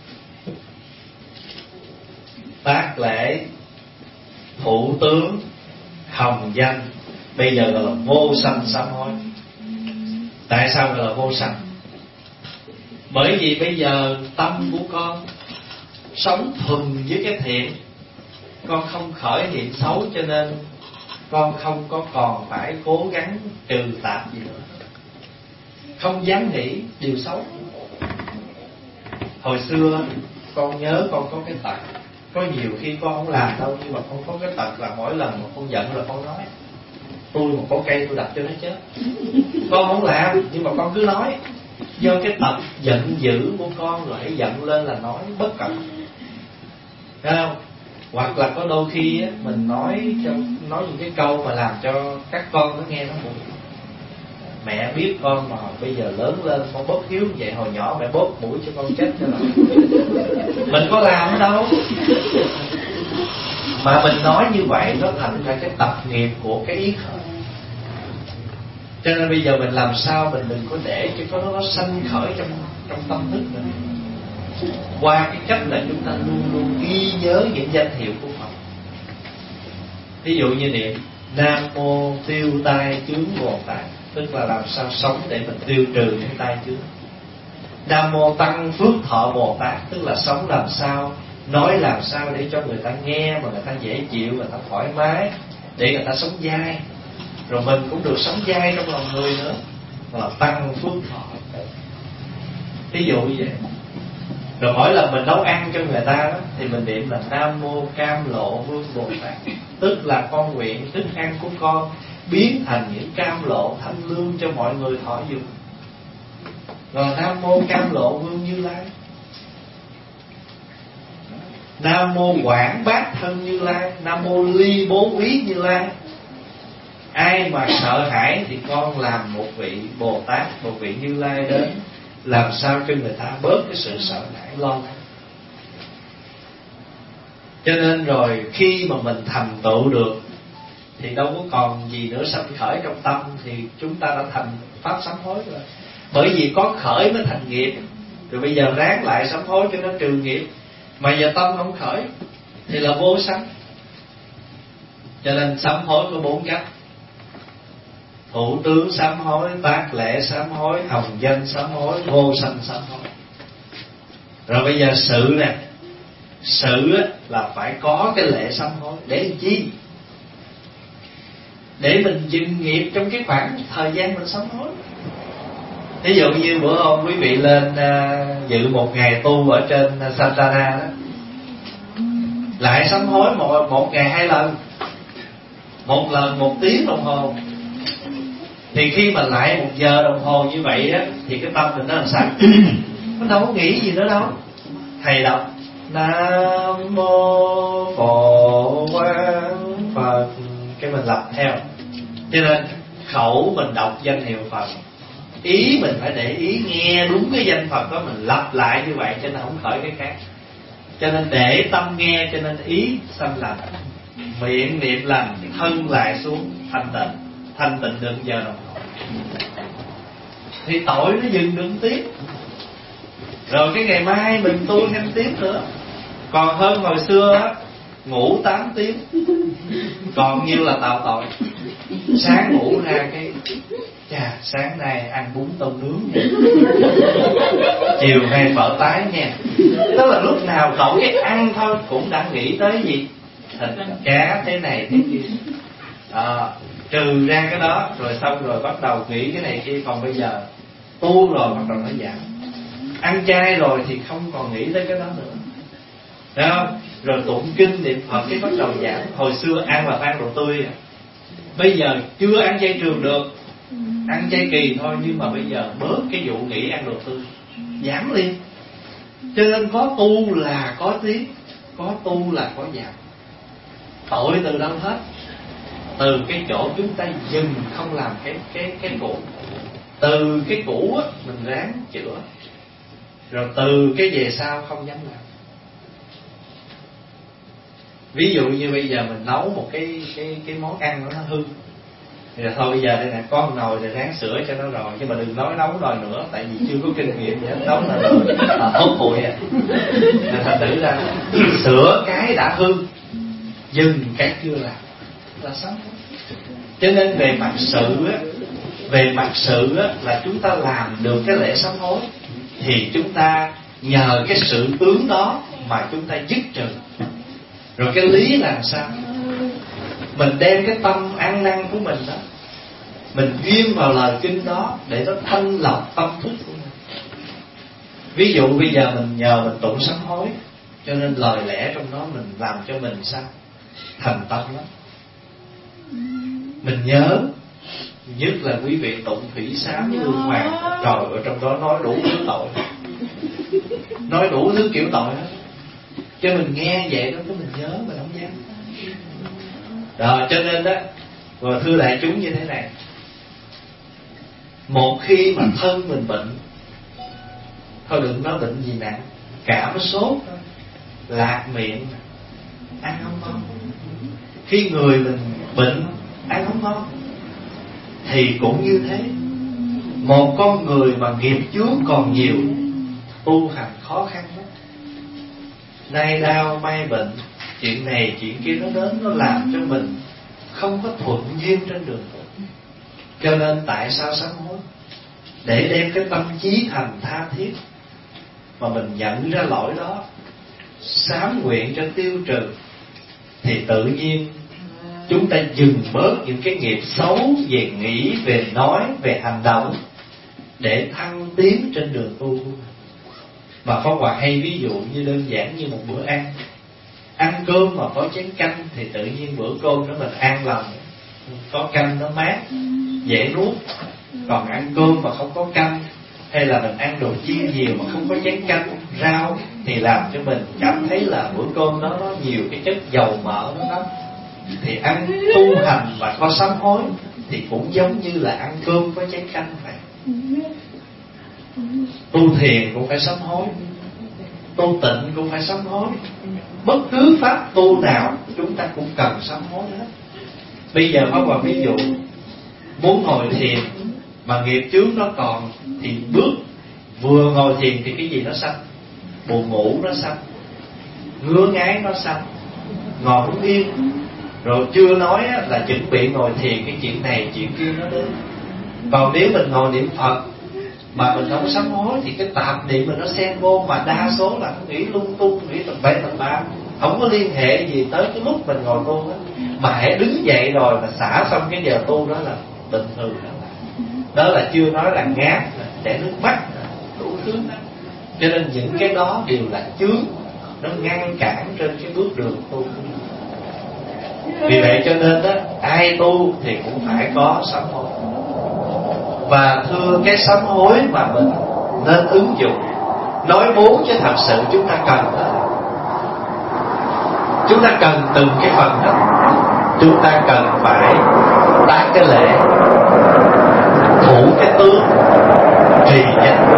Tác lễ, thủ tướng, hồng danh, bây giờ gọi là vô sanh sám hối. Tại sao gọi là vô sanh? Bởi vì bây giờ tâm của con sống thuần với cái thiện, con không khởi niệm xấu, cho nên con không có còn phải cố gắng trừ tạp gì nữa, không dám nghĩ điều xấu. Hồi xưa con nhớ con có cái tật Có nhiều khi con không làm đâu, nhưng mà con có cái tật là mỗi lần mà con giận là con nói tôi một có cây tôi đập cho nó chết. Con không làm nhưng mà con cứ nói. Do cái tật giận dữ của con, rồi hãy giận lên là nói bất cẩn, thấy không? Hoặc là có đôi khi á, mình nói cho nói những cái câu mà làm cho các con nó nghe nó buồn. Mẹ biết con mà bây giờ lớn lên con bóp hiếu vậy, hồi nhỏ mẹ bóp mũi cho con chết cho rồi. Mình có làm đâu, mà mình nói như vậy nó thành ra cái tập nghiệp của cái ý khởi. Cho nên bây giờ mình làm sao mình đừng có để cho có nó sanh khởi trong trong tâm thức nữa. Qua cái cách là chúng ta luôn luôn ghi nhớ những danh hiệu của Phật. Ví dụ như niệm Nam Mô Tiêu Tai Chướng Bồ Tát, tức là làm sao sống để mình tiêu trừ những tai chướng. Nam Mô Tăng Phước Thọ Bồ Tát, tức là sống làm sao, nói làm sao để cho người ta nghe mà người ta dễ chịu, người ta thoải mái, để người ta sống dai. Rồi mình cũng được sống dai trong lòng người nữa, là tăng phước thọ. Ví dụ như vậy. Rồi mỗi lần mình nấu ăn cho người ta đó, thì mình niệm là Nam Mô Cam Lộ Vương Bồ Tát, tức là con nguyện thức ăn của con biến thành những cam lộ thanh lương cho mọi người thọ dùng. Rồi Nam Mô Cam Lộ Vương Như Lai, Nam Mô Quảng Bát Thân Như Lai, Nam Mô Ly Bố Quý Như Lai. Ai mà sợ hãi thì con làm một vị Bồ Tát, một vị Như Lai đến, làm sao cho người ta bớt cái sự sợ hãi lo lắng. Cho nên rồi khi mà mình thành tựu được thì đâu có còn gì nữa sanh khởi trong tâm, thì chúng ta đã thành pháp sám hối rồi. Bởi vì có khởi mới thành nghiệp. Rồi bây giờ ráng lại sám hối cho nó trừ nghiệp. Mà giờ tâm không khởi thì là vô sanh. Cho nên sám hối có bốn cách: thủ tướng sám hối, tác lễ sám hối, hồng danh sám hối, vô sanh sám hối. Rồi bây giờ sự nè, sự là phải có cái lễ sám hối. Để làm chi? Để mình dừng nghiệp trong cái khoảng thời gian mình sám hối. Ví dụ như bữa hôm quý vị lên uh, dự một ngày tu ở trên uh, Santana đó, lại sám hối một, một ngày hai lần, một lần một tiếng đồng hồ. Thì khi mà lại một giờ đồng hồ như vậy á, thì cái tâm mình nó làm sao? Nó đâu có nghĩ gì nữa đâu. Thầy đọc Nam Mô Phổ Quang Phật, cái mình lập theo. Cho nên khẩu mình đọc danh hiệu Phật, ý mình phải để ý nghe đúng cái danh Phật đó, mình lặp lại như vậy cho nên không khởi cái khác. Cho nên để tâm nghe, cho nên ý sanh lành, miệng niệm lành, thân lại xuống thanh tịnh. Thanh tịnh được giờ đồng hồ thì tội nó dừng được tiếp. Rồi cái ngày mai mình tu thêm tiếp nữa. Còn hơn hồi xưa á, ngủ tám tiếng, còn như là tạo tội. Sáng ngủ ra cái chà, sáng nay ăn bún tôm nướng nha, chiều nay phở tái nha. Tức là lúc nào cậu cái ăn thôi cũng đã nghĩ tới gì, thịt cá thế này thế kia. À, trừ ra cái đó rồi xong rồi bắt đầu nghĩ cái này kia. Còn bây giờ tu rồi bắt đầu nó giảm. Ăn chay rồi thì không còn nghĩ tới cái đó nữa, thấy không? Rồi tụng kinh niệm Phật cái bắt đầu giảm. Hồi xưa ăn là ăn đồ tươi, bây giờ chưa ăn chay trường được, ăn chay kỳ thôi, nhưng mà bây giờ bớt cái vụ nghĩ ăn đồ tươi, giảm liền. Cho nên có tu là có tiến, có tu là có giảm. Tội từ đâu hết? Từ cái chỗ chúng ta dừng không làm cái cái cái cũ. Từ cái cũ á mình ráng chữa, rồi từ cái về sau không dám làm. Ví dụ như bây giờ mình nấu một cái cái cái món ăn nó hư, thì là thôi bây giờ đây nè, có một nồi thì ráng sửa cho nó rồi, nhưng mà đừng nói nấu nồi nữa, tại vì chưa có kinh nghiệm gì hết, nấu nồi nữa là hốt bụi à. Thành thử ra sửa cái đã hư, dừng cái chưa làm là sống. Cho nên về mặt sự á, về mặt sự á, là chúng ta làm được cái lễ sám hối, thì chúng ta nhờ cái sự tướng đó mà chúng ta dứt trừ. Rồi cái lý làm sao? Mình đem cái tâm ăn năn của mình đó, mình ghim vào lời kinh đó để nó thanh lọc tâm thức của mình. Ví dụ bây giờ mình nhờ mình tụng sám hối, Cho nên lời lẽ trong đó mình làm cho mình sao thành tâm lắm. Mình nhớ, nhất là quý vị tụng thủy sám với hương hoàng, trời ở trong đó nói đủ thứ tội, nói đủ thứ kiểu tội hết. Cho mình nghe vậy đó, cái mình nhớ mình không dám. Đó, cho nên đó, và thưa đại chúng như thế này, một khi mà thân mình bệnh, thôi đừng nói bệnh gì nặng, cảm sốt, lạc miệng, ăn không ngon. Khi người mình bệnh, ăn không ngon, thì cũng như thế. Một con người mà nghiệp chướng còn nhiều, tu hành khó khăn lắm. Nay đau mai bệnh, chuyện này chuyện kia nó đến, nó làm cho mình không có thuận duyên trên đường. Cho nên tại sao sám hối? Để đem cái tâm trí thành tha thiết, mà mình nhận ra lỗi đó, sám nguyện cho tiêu trừ, thì tự nhiên chúng ta dừng bớt những cái nghiệp xấu về nghĩ, về nói, về hành động, để thăng tiến trên đường tu. Mà Pháp Hòa hay ví dụ như đơn giản như một bữa ăn. Ăn cơm mà có chén canh thì tự nhiên bữa cơm đó mình an lòng, có canh nó mát, dễ nuốt. Còn ăn cơm mà không có canh, hay là mình ăn đồ chiên nhiều mà không có chén canh, rau, thì làm cho mình cảm thấy là bữa cơm đó nó nhiều cái chất dầu mỡ nó lắm. Thì ăn tu hành mà có sám hối thì cũng giống như là ăn cơm có chén canh vậy. Tu thiền cũng phải sám hối, tu tịnh cũng phải sám hối. Bất cứ pháp tu nào chúng ta cũng cần sám hối hết. Bây giờ Pháp Hòa ví dụ, muốn ngồi thiền mà nghiệp chướng nó còn, thì bước vừa ngồi thiền thì cái gì nó sanh? Buồn ngủ nó sanh, ngứa ngáy nó sanh, ngồi không yên. Rồi chưa nói là chuẩn bị ngồi thiền, cái chuyện này chuyện kia nó đến. Còn nếu mình ngồi niệm Phật mà mình không sám hối thì cái tạp niệm mình nó xen vô, mà đa số là nó nghĩ lung tung, nghĩ tầm bậy tầm bạ, không có liên hệ gì tới cái lúc mình ngồi tu hết. Mà hãy đứng dậy rồi mà xả xong cái giờ tu đó là bình thường đó. Đó là chưa nói là ngáp, chảy nước mắt, đủ thứ đó. Cho nên những cái đó đều là chướng, nó ngăn cản trên cái bước đường tu. Vì vậy cho nên đó, ai tu thì cũng phải có sám hối. Và thưa cái sám hối mà mình nên ứng dụng, nói bốn chứ thật sự chúng ta cần đó. Chúng ta cần từng cái phần đó. Chúng ta cần phải tác cái lễ, thủ cái tướng, trì danh.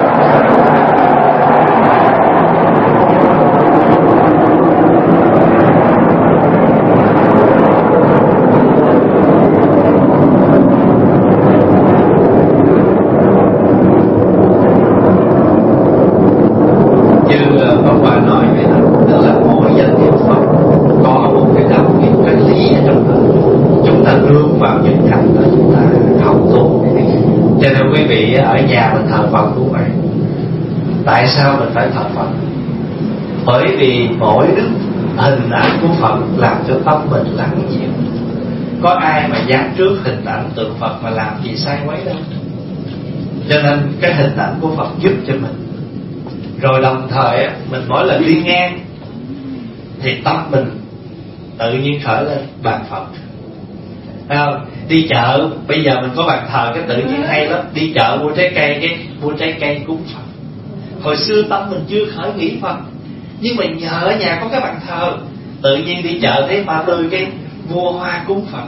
Ở nhà mình thờ Phật cũng vậy. Tại sao mình phải thờ Phật? Bởi vì mỗi đức hình ảnh của Phật làm cho tâm mình lắng dịu. Có ai mà dán trước hình ảnh tượng Phật mà làm gì sai quấy đâu. Cho nên cái hình ảnh của Phật giúp cho mình. Rồi đồng thời mình mỗi lần đi ngang thì tâm mình tự nhiên khởi lên bàn Phật. Thấy không? Đi chợ, bây giờ mình có bàn thờ cái tự nhiên hay lắm. Đi chợ mua trái cây, cái mua trái cây cúng Phật. Hồi xưa tâm mình chưa khởi nghĩ Phật, nhưng mà nhờ ở nhà có cái bàn thờ, tự nhiên đi chợ thấy hoa tươi, cái mua hoa cúng Phật.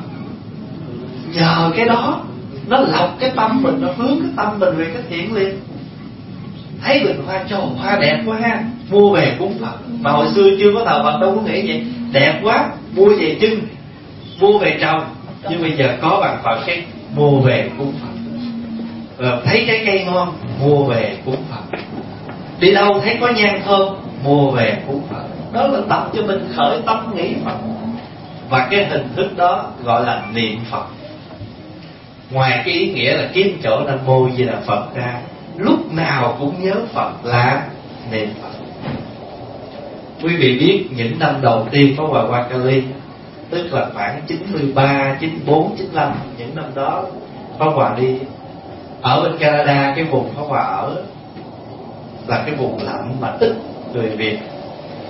Nhờ cái đó nó lọc cái tâm mình, nó hướng cái tâm mình về cái thiện liền. Thấy bình hoa, trời hoa đẹp quá ha, mua về cúng Phật. Mà hồi xưa chưa có thờ Phật đâu có nghĩ vậy. Đẹp quá, mua về trưng, mua về trồng. Nhưng bây giờ có bàn Phật, cái mua về cúng Phật. Rồi thấy trái cây ngon, mua về cúng Phật. Đi đâu thấy có nhang thơm, mua về cúng Phật. Đó là tập cho mình khởi tâm nghĩ Phật. Và cái hình thức đó gọi là niệm Phật. Ngoài cái ý nghĩa là kiếm chỗ Nam Mô Di Đà Phật ra, lúc nào cũng nhớ Phật là niệm Phật. Quý vị biết những năm đầu tiên có Hòa Hoa Kali, tức là khoảng chín mươi ba, chín mươi bốn, chín mươi lăm, những năm đó Pháp Hòa đi ở bên Canada. Cái vùng Pháp Hòa ở là cái vùng lạnh mà ít người Việt.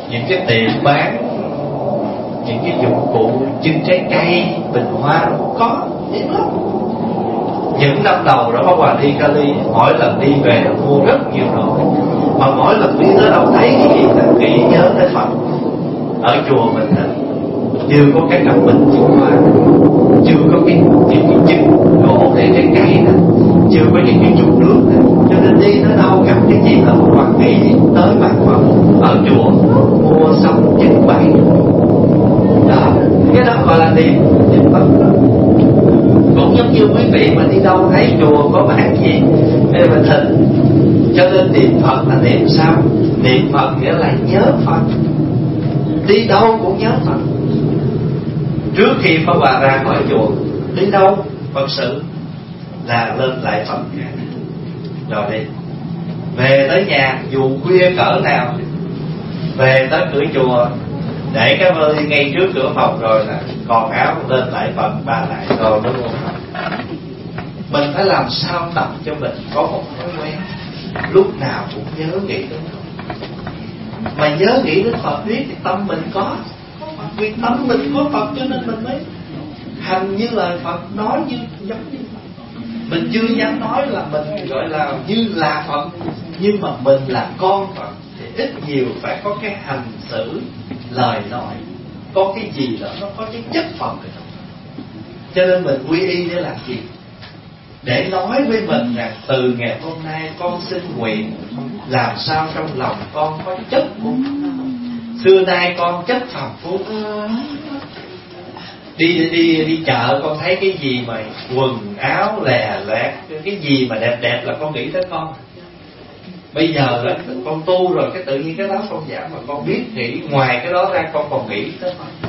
những cái tiệm bán những cái dụng cụ trưng trái cây, bình hoa cũng có ít lắm. Những năm đầu đó Pháp Hòa đi Cali, mỗi lần đi về là mua rất nhiều đồ, mà mỗi lần đi tới đâu thấy cái gì là nghĩ nhớ tới Phật. Ở chùa mình chưa có cái cặp bình chữ hoa, chưa có cái những cái chừng gỗ để trái cây nè, chưa có những cái chung nước nè, cho nên đi tới đâu gặp cái gì là một hoàn nghĩ tới bàn Phật. Ở chùa mua xong chừng bảy đó, cái đó gọi là niệm niệm Phật. Cũng giống như quý vị mà đi đâu thấy chùa có bán gì hay là thịnh, cho nên niệm Phật là niệm sao? Niệm Phật nghĩa là nhớ Phật, đi đâu cũng nhớ Phật. Trước khi Pháp Hòa ra khỏi chùa, đi đâu Phật sự là lên lại Phật rồi đi. Về tới nhà dù khuya cỡ nào, về tới cửa chùa để cái vali ngay trước cửa phòng rồi là còn áo lên lại Phật ba lại rồi nó luôn. Mình phải làm sao tập cho mình có một thói quen lúc nào cũng nhớ nghĩ đến Phật. Mà nhớ nghĩ đến Phật biết thì tâm mình có, vì tâm mình có Phật cho nên mình mới hành như lời Phật, nói như giống như Phật. Mình chưa dám nói là mình gọi là như là Phật, nhưng mà mình là con Phật thì ít nhiều phải có cái hành xử, lời nói, có cái gì đó nó có cái chất Phật ở trong. Cho nên mình quy y để làm gì? Để nói với mình rằng từ ngày hôm nay con xin nguyện làm sao trong lòng con có chất của Phật. Xưa nay con chất phàm phu, đi đi đi chợ con thấy cái gì mà quần áo lè lẹt, cái gì mà đẹp đẹp là con nghĩ tới con. Bây giờ là con tu rồi, cái tự nhiên cái đó con giảm, mà con biết nghĩ ngoài cái đó ra con còn nghĩ tới Phật.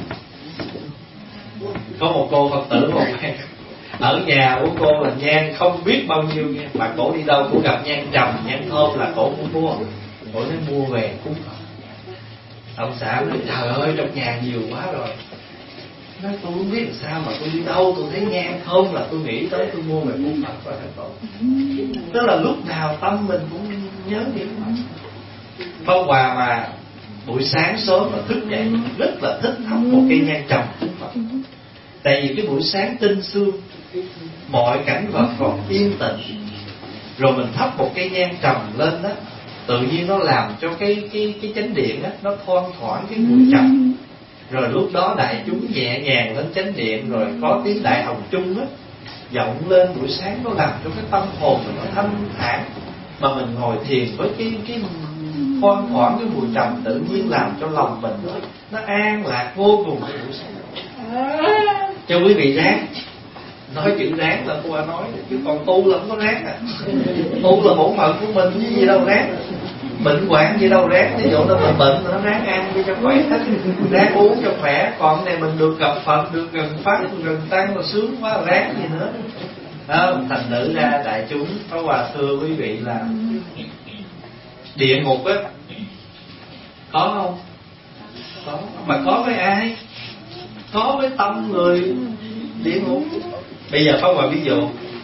Có một cô Phật tử một ngày ở nhà của cô là nhang không biết bao nhiêu nha, mà cổ đi đâu cũng gặp nhang trầm, nhang thơm là cổ cũng mua, cổ nói mua về cúng Phật. Ông xã nói trời ơi trong nhà nhiều quá rồi. Nói tôi không biết làm sao mà tôi đi đâu tôi thấy nhang thơm là tôi nghĩ tới tôi mua về cúng Phật và thành tổ. Tức là lúc nào tâm mình cũng nhớ niệm Phật. Pháp Hòa mà buổi sáng sớm mà thức dậy rất là thích thắp một cây nhang trầm cúng Phật. Tại vì cái buổi sáng tinh sương, mọi cảnh vật còn yên tĩnh, rồi mình thắp một cây nhang trầm lên đó, tự nhiên nó làm cho cái cái cái chánh điện á nó thoang thoảng cái mùi trầm. Rồi lúc đó đại chúng nhẹ nhàng lên chánh điện, rồi có tiếng đại hồng chung á vọng lên buổi sáng, nó làm cho cái tâm hồn mình nó thanh thản. Mà mình ngồi thiền với cái cái thoang thoảng cái mùi trầm, tự nhiên làm cho lòng mình nó, nó an lạc vô cùng cái buổi sáng. Cho quý vị ráng, nói chữ ráng là cô nói, chứ còn tu là không có ráng à. Tu là bổn phận của mình chứ gì đâu ráng. Bệnh hoạn gì đâu ráng, ví dụ nó mình bệnh nó ráng ăn đi cho khỏe, ráng uống cho khỏe. Còn này mình được gặp Phật, được gần Pháp, gần Tăng là sướng quá, ráng gì nữa. Đó, thành nữ ra đại chúng có Hòa thưa quý vị là địa ngục á có không? Có. Mà có với ai? Có với tâm người địa ngục. Bây giờ Pháp Hòa ví dụ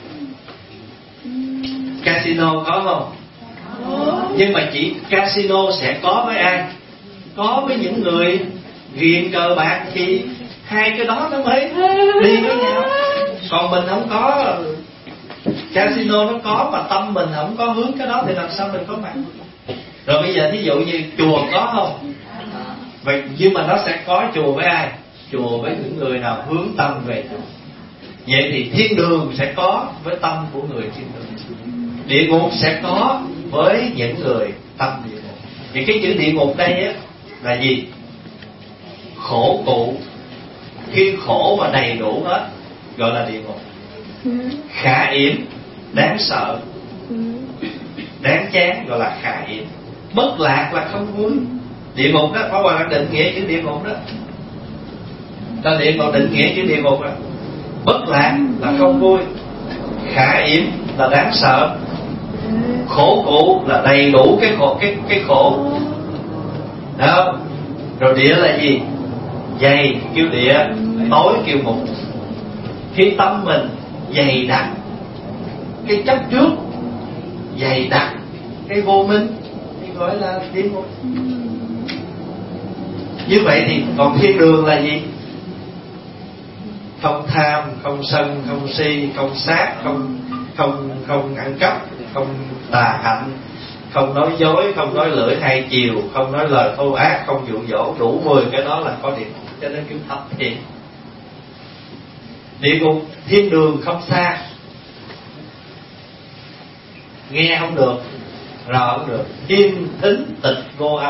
casino có không? Nhưng mà chỉ casino sẽ có với ai? Có với những người ghiền cờ bạc thì hai cái đó nó mới đi với nhau. Còn mình không có, casino nó có mà tâm mình không có hướng cái đó thì làm sao mình có mặt? Rồi bây giờ thí dụ như chùa có không? Vậy nhưng mà nó sẽ có chùa với ai? Chùa với những người nào hướng tâm về chùa. Vậy thì thiên đường sẽ có với tâm của người thiên đường, địa ngục sẽ có với những người tâm địa ngục. Thì cái chữ địa ngục đây á là gì? Khổ cụ. Khi khổ mà đầy đủ hết gọi là địa ngục. Khả yểm, đáng sợ, đáng chán gọi là khả yểm. Bất lạc là không vui. Địa ngục đó, Pháp Hòa đang định nghĩa chữ địa ngục đó. Ta địa ngục định nghĩa chữ địa ngục đó. Bất lạc là không vui, khả yểm là đáng sợ, khổ cụ là đầy đủ cái khổ, cái cái khổ. Đó. Rồi địa là gì? Dày kêu địa, tối kêu ngục. Khi tâm mình dày đặc cái chấp trước, dày đặc cái vô minh thì gọi là địa ngục. Như vậy thì còn thiên đường là gì? Không tham, không sân, không si, không sát, không không không ăn cắp, không tà hạnh, không nói dối, không nói lưỡi hai chiều, không nói lời thô ác, không dụ dỗ. Đủ mười cái đó là có địa ngục, cho nên kêu thập thiện. Địa ngục, thiên đường không xa, nghe không được, rõ không được, im thính tịch vô âm,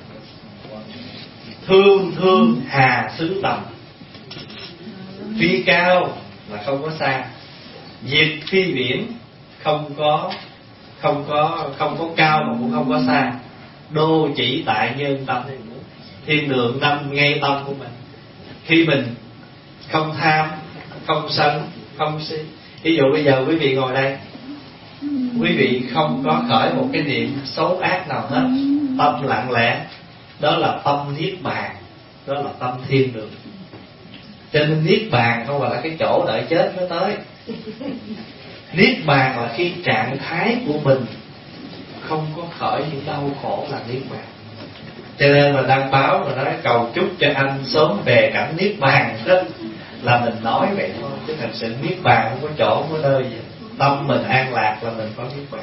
thương thương hà xứ tầm. Phi cao là không có xa, diệt phi biển, không có không có không có cao mà cũng không có xa. Đô chỉ tại nhân tâm, thiên đường nằm ngay tâm của mình. Khi mình không tham, không sân, không si. Ví dụ bây giờ quý vị ngồi đây, quý vị không có khởi một cái niệm xấu ác nào hết, tâm lặng lẽ, đó là tâm niết bàn, đó là tâm thiên đường. Cho nên niết bàn không phải là cái chỗ đợi chết mới tới. Niết bàn là khi trạng thái của mình không có khởi những đau khổ là niết bàn. Cho nên mà đăng báo mà nói cầu chúc cho anh sớm về cảnh niết bàn, đó là mình nói vậy thôi, chứ thật sự niết bàn không có chỗ, không có nơi gì. Tâm mình an lạc là mình có niết bàn.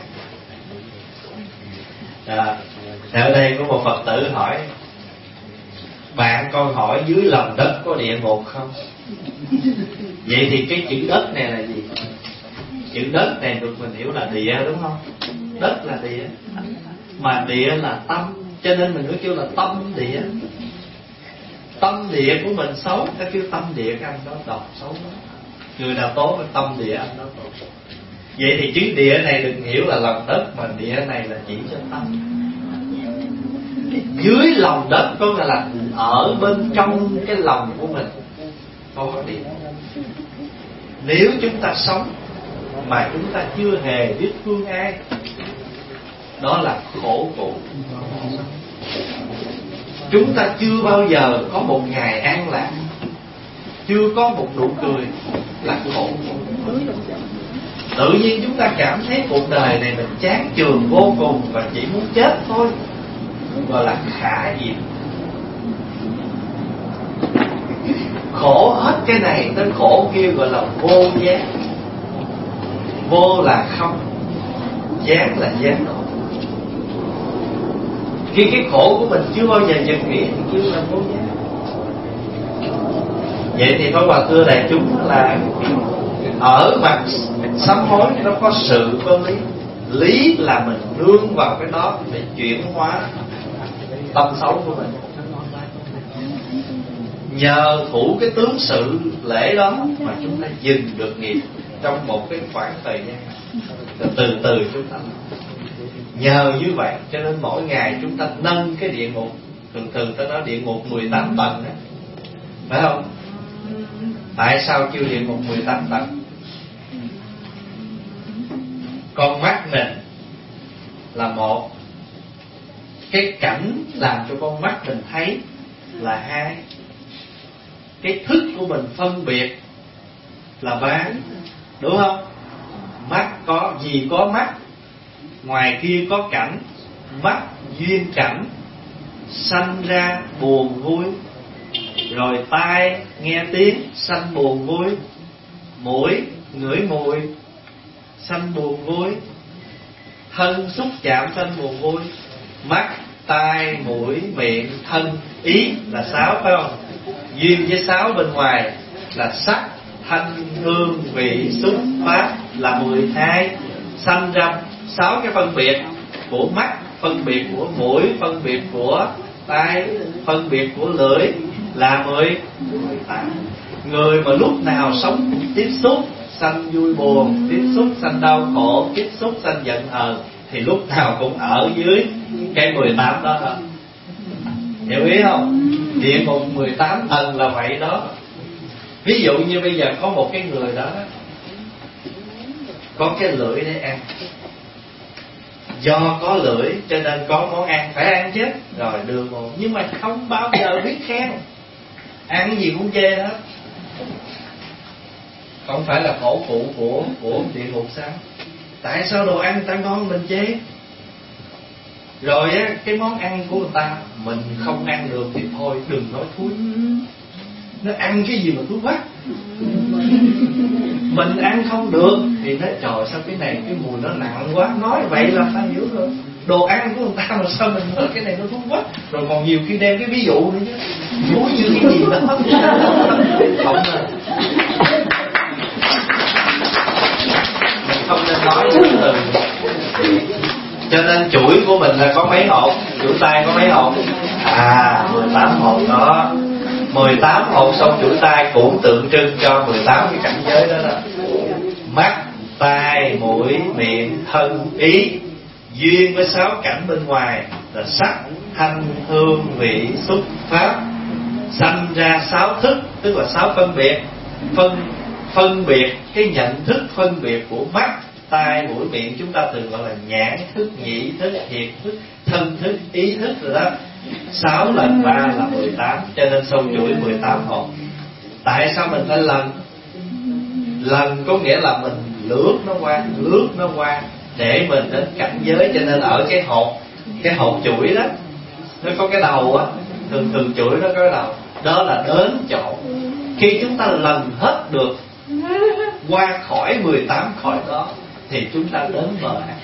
À, ở đây có một Phật tử hỏi: bạn con hỏi dưới lòng đất có địa ngục không? Vậy thì cái chữ đất này là gì? Chữ đất này được mình hiểu là địa, đúng không? Đất là địa, mà địa là tâm, cho nên mình mới kêu là tâm địa. Tâm địa của mình xấu, ta kêu tâm địa cái anh đó độc xấu đó. Người nào tốt là tâm địa anh đó tốt. Vậy thì chữ địa này đừng hiểu là lòng đất, mà địa này là chỉ cho tâm. Dưới lòng đất có nghĩa là ở bên trong cái lòng của mình có địa. Nếu chúng ta sống mà chúng ta chưa hề biết thương ai, đó là khổ cụ. Chúng ta chưa bao giờ có một ngày an lạc, chưa có một nụ cười, là khổ cụ. Tự nhiên chúng ta cảm thấy cuộc đời này mình chán chường vô cùng và chỉ muốn chết thôi, gọi là khả diệm. Khổ hết cái này tới khổ kia gọi là vô giác. Vô là không, giác là giác ngộ. Khi cái khổ của mình chưa bao giờ nhận nghĩ thì kêu là vô giác. Vậy thì Pháp Hòa thưa đại chúng là ở mặt sám hối nó có sự có lý. Lý là mình nương vào cái đó để chuyển hóa tâm xấu của mình. Nhờ thủ cái tướng sự lễ đó mà chúng ta dừng được nghiệp trong một cái khoảng thời gian. Rồi từ từ chúng ta nhờ như vậy cho nên mỗi ngày chúng ta nâng cái địa ngục. Thường thường ta nói địa ngục mười tám tầng đó, phải không? Tại sao kêu địa ngục mười tám tầng? Con mắt mình là một, cái cảnh làm cho con mắt mình thấy là hai, cái thức của mình phân biệt là ba, đúng không? Mắt có gì có mắt, ngoài kia có cảnh, mắt duyên cảnh, sanh ra buồn vui, rồi tai nghe tiếng sanh buồn vui, mũi ngửi mùi sanh buồn vui, thân xúc chạm sanh buồn vui. Mắt, tai, mũi, miệng, thân, ý là sáu, phải không? Duyên với sáu bên ngoài là sắc, thanh, hương, vị, xúc, pháp là mười hai. Sanh ra sáu cái phân biệt của mắt, phân biệt của mũi, phân biệt của tai, phân biệt của lưỡi là mười tám. Người mà lúc nào sống tiếp xúc sanh vui buồn, tiếp xúc sanh đau khổ, tiếp xúc sanh giận hờn, thì lúc nào cũng ở dưới cái mười tám đó thôi. Hiểu ý không? Địa ngục mười tám tầng là vậy đó. Ví dụ như bây giờ có một cái người đó có cái lưỡi để ăn, do có lưỡi cho nên có món ăn phải ăn chứ, rồi đưa một, nhưng mà không bao giờ biết khen, ăn gì cũng chê hết. Không phải là khổ phụ của của địa ngục sao? Tại sao đồ ăn ta ngon mình chê? Rồi á, cái món ăn của người ta mình không ăn được thì thôi đừng nói thúi. Nó ăn cái gì mà thúi quá. Mình ăn không được thì nói trời sao cái này cái mùi nó nặng quá. Nói vậy là ta hiểu rồi. Đồ ăn của người ta mà sao mình nói cái này nó thúi quá. Rồi còn nhiều khi đem cái ví dụ nữa chứ, thúi như cái gì đó. Không à. Mình không nên nói những từ. Cho nên chuỗi của mình là có mấy hộp? Chuỗi tay có mấy hộp? À, mười tám hộp đó. mười tám hộp xong chuỗi tay cũng tượng trưng cho mười tám cái cảnh giới đó đó. Mắt, tai, mũi, miệng, thân, ý duyên với sáu cảnh bên ngoài là sắc, thanh, hương, vị, xúc, pháp, sanh ra sáu thức, tức là sáu phân biệt. Phân phân biệt cái nhận thức phân biệt của mắt, tai, mũi, miệng chúng ta thường gọi là nhãn thức, nhĩ thức, thiệt thức, thân thức, ý thức rồi đó. Sáu lần ba là mười tám, cho nên xong chuỗi mười tám hộp. Tại sao mình phải lần? Lần có nghĩa là mình lướt nó qua, lướt nó qua để mình đến cảnh giới. Cho nên ở cái hộp, cái hộp chuỗi đó nó có cái đầu á, thường thường chuỗi nó có cái đầu, đó là đến chỗ. Khi chúng ta lần hết được qua khỏi mười tám khỏi đó thì chúng ta đến bờ an.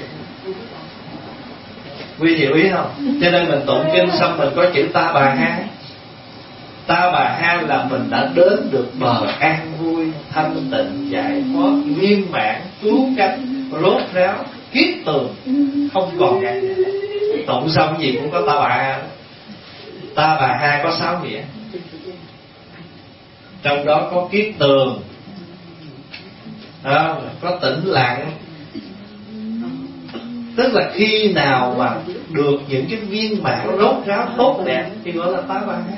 Quý hiểu ý không? Cho nên mình tụng kinh xong mình có chữ ta bà ha. Ta bà ha là mình đã đến được bờ an vui, thanh tịnh, giải thoát, viên mãn, cứu cánh, rốt ráo, kiết tường, không còn ngại. Tụng xong gì cũng có ta bà ha. Ta bà ha có sáu nghĩa. Trong đó có kiết tường, đó, có tĩnh lặng. Tức là khi nào mà được những cái viên mãn rốt ráo tốt đẹp thì gọi là tá bà ha.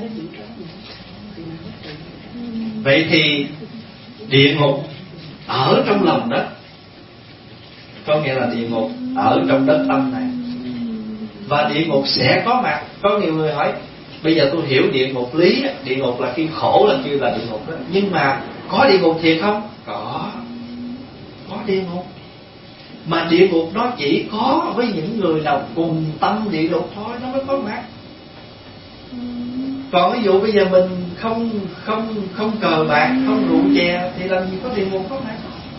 Vậy thì địa ngục ở trong lòng đất, có nghĩa là địa ngục ở trong đất tâm này. Và địa ngục sẽ có mặt. Có nhiều người hỏi bây giờ tôi hiểu địa ngục lý, địa ngục là khi khổ là kêu là địa ngục đó. Nhưng mà có địa ngục thiệt không? Có. Có địa ngục. Mà địa ngục đó chỉ có với những người nào cùng tâm địa ngục thôi nó mới có mặt. Còn ví dụ bây giờ mình không không không cờ bạc, không rượu chè thì làm gì có địa ngục có mặt.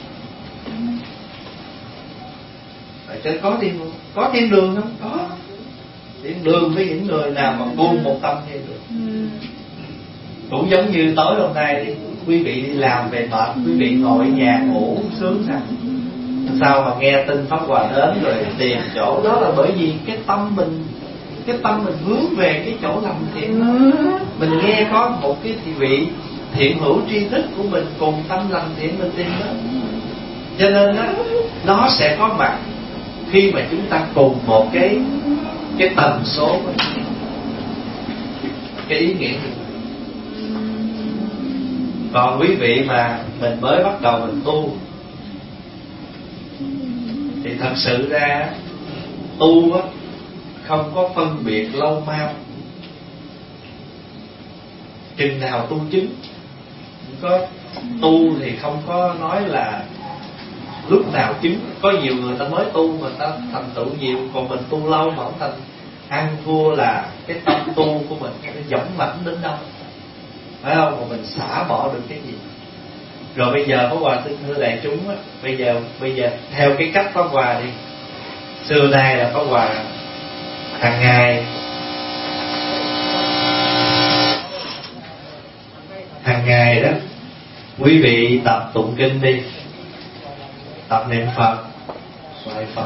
Vậy chứ có địa ngục, có thiên đường không? Có. Thiên đường với những người nào mà buông một tâm thiên đường. Cũng giống như tối hôm nay đi, quý vị đi làm về mệt, quý vị ngồi ở nhà ngủ sướng sao? Sao mà nghe tin Pháp Hòa đến rồi tìm chỗ đó là bởi vì cái tâm mình, cái tâm mình hướng về cái chỗ làm thiện đó. Mình nghe có một cái thị vị thiện hữu tri thức của mình cùng tâm làm thiện mình tìm đó. Cho nên đó, nó sẽ có mặt khi mà chúng ta cùng một cái cái tần số, cái ý nghĩa. Còn quý vị mà mình mới bắt đầu mình tu thì thật sự ra tu á không có phân biệt lâu mau. Chừng nào tu chứng. Có tu thì không có nói là lúc nào chứng. Có nhiều người ta mới tu mà ta thành tựu nhiều, còn mình tu lâu mà không thành. Ăn thua là cái tâm tu của mình nó dõng mãnh đến đâu, phải không? Mà mình xả bỏ được cái gì. Rồi bây giờ Pháp Hòa xin thưa đại chúng á, bây giờ bây giờ theo cái cách Pháp Hòa đi. Xưa nay là Pháp Hòa hàng ngày hàng ngày đó quý vị tập tụng kinh đi, tập niệm Phật, lại Phật.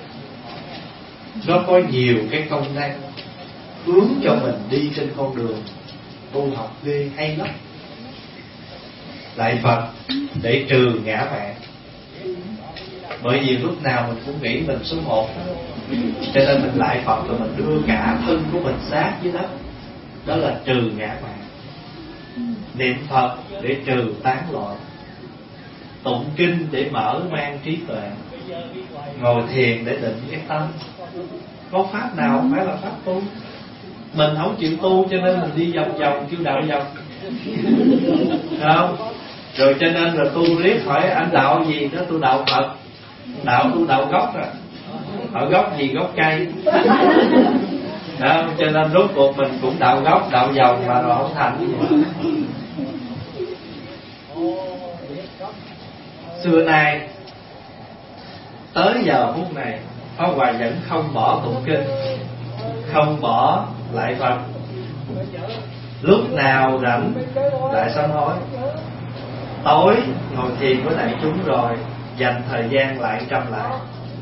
Nó có nhiều cái công năng hướng cho mình đi trên con đường tu học ghê hay lắm. Lại Phật để trừ ngã mạn. Bởi vì lúc nào mình cũng nghĩ mình số một, cho nên mình lại Phật rồi mình đưa cả thân của mình sát dưới đất. Đó là trừ ngã mạn. Niệm Phật để trừ tán loạn. Tụng kinh để mở mang trí tuệ. Ngồi thiền để định cái tâm. Có pháp nào không phải là pháp tu. Mình không chịu tu cho nên mình đi vòng vòng kêu đạo vòng, không? Rồi cho nên là tu riết hỏi anh đạo gì đó, tôi đạo Phật. Đạo tu đạo gốc rồi. Ở gốc gì gốc cây đó, cho nên rốt cuộc mình cũng đạo gốc đạo vòng mà rồi không thành gì. Xưa nay tới giờ phút này, Pháp Hòa vẫn không bỏ tụng kinh, không bỏ lại Phật. Lúc nào rảnh lại sám hối. Tối ngồi thiền với đại chúng rồi dành thời gian lại trăm lại,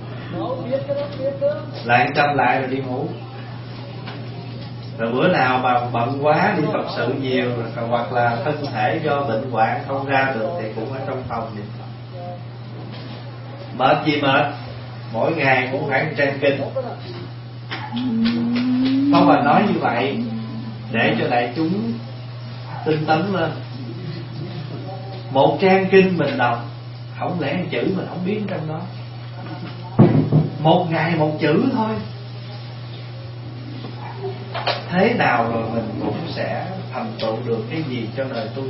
lại trăm lại rồi đi ngủ. Rồi bữa nào mà bận quá đi Phật sự nhiều, hoặc là thân thể do bệnh hoạn không ra được thì cũng ở trong phòng niệm Phật. Mệt gì mệt, mỗi ngày cũng phải trang kinh. Pháp Hòa nói như vậy để cho đại chúng tinh tấn lên. Một trang kinh mình đọc, không lẽ chữ mình không biết trong đó. Một ngày một chữ thôi, thế nào rồi mình cũng sẽ thành tựu được cái gì cho đời tu.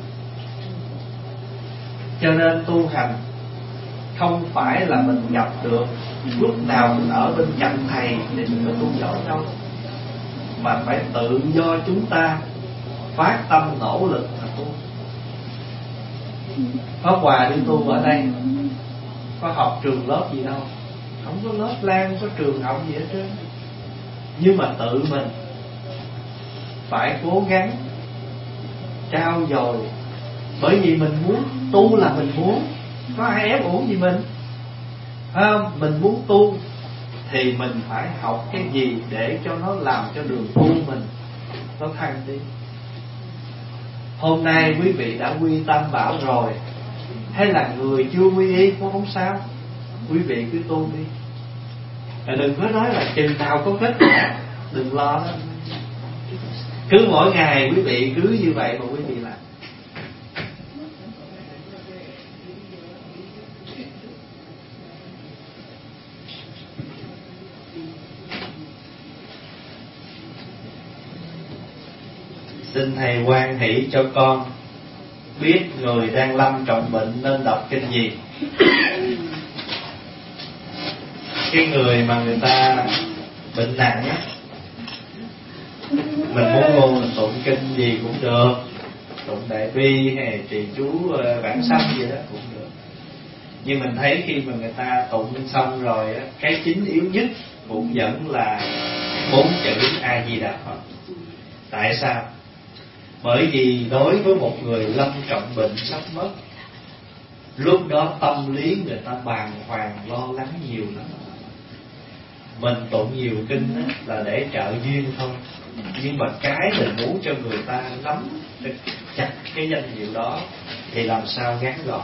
Cho nên tu hành không phải là mình gặp được lúc nào mình ở bên cạnh thầy để mình mới tu giỏi đâu, mà phải tự do chúng ta phát tâm nỗ lực mà tu. Pháp Hòa đi tu ở đây có học trường lớp gì đâu, không có lớp lan, không có trường học gì hết trơn. Nhưng mà tự mình phải cố gắng trau dồi, bởi vì mình muốn tu là mình muốn, có ai ép uổng gì mình, phải không? Mình muốn tu thì mình phải học cái gì để cho nó làm cho đường tu mình nó thăng tiến. Hôm nay quý vị đã quy tam bảo rồi, hay là người chưa quy y cũng không sao, quý vị cứ tu đi. Đừng có nói là chừng nào có kết quả, đừng lo đó. Cứ mỗi ngày quý vị cứ như vậy mà quý vị làm. Xin thầy hoan hỷ cho con biết người đang lâm trọng bệnh nên đọc kinh gì. Cái người mà người ta bệnh nặng á, mình muốn ngôn mình tụng kinh gì cũng được, tụng Đại Bi hay trì chú Vãng Sanh gì đó cũng được. Nhưng mình thấy khi mà người ta tụng xong rồi á, cái chính yếu nhất cũng vẫn là bốn chữ A Di Đà Phật. Tại sao? Bởi vì đối với một người lâm trọng bệnh sắp mất, lúc đó tâm lý người ta bàng hoàng lo lắng nhiều lắm. Mình tụng nhiều kinh đó là để trợ duyên thôi, nhưng mà cái mình muốn cho người ta nắm chặt cái danh hiệu đó thì làm sao ngắn gọn.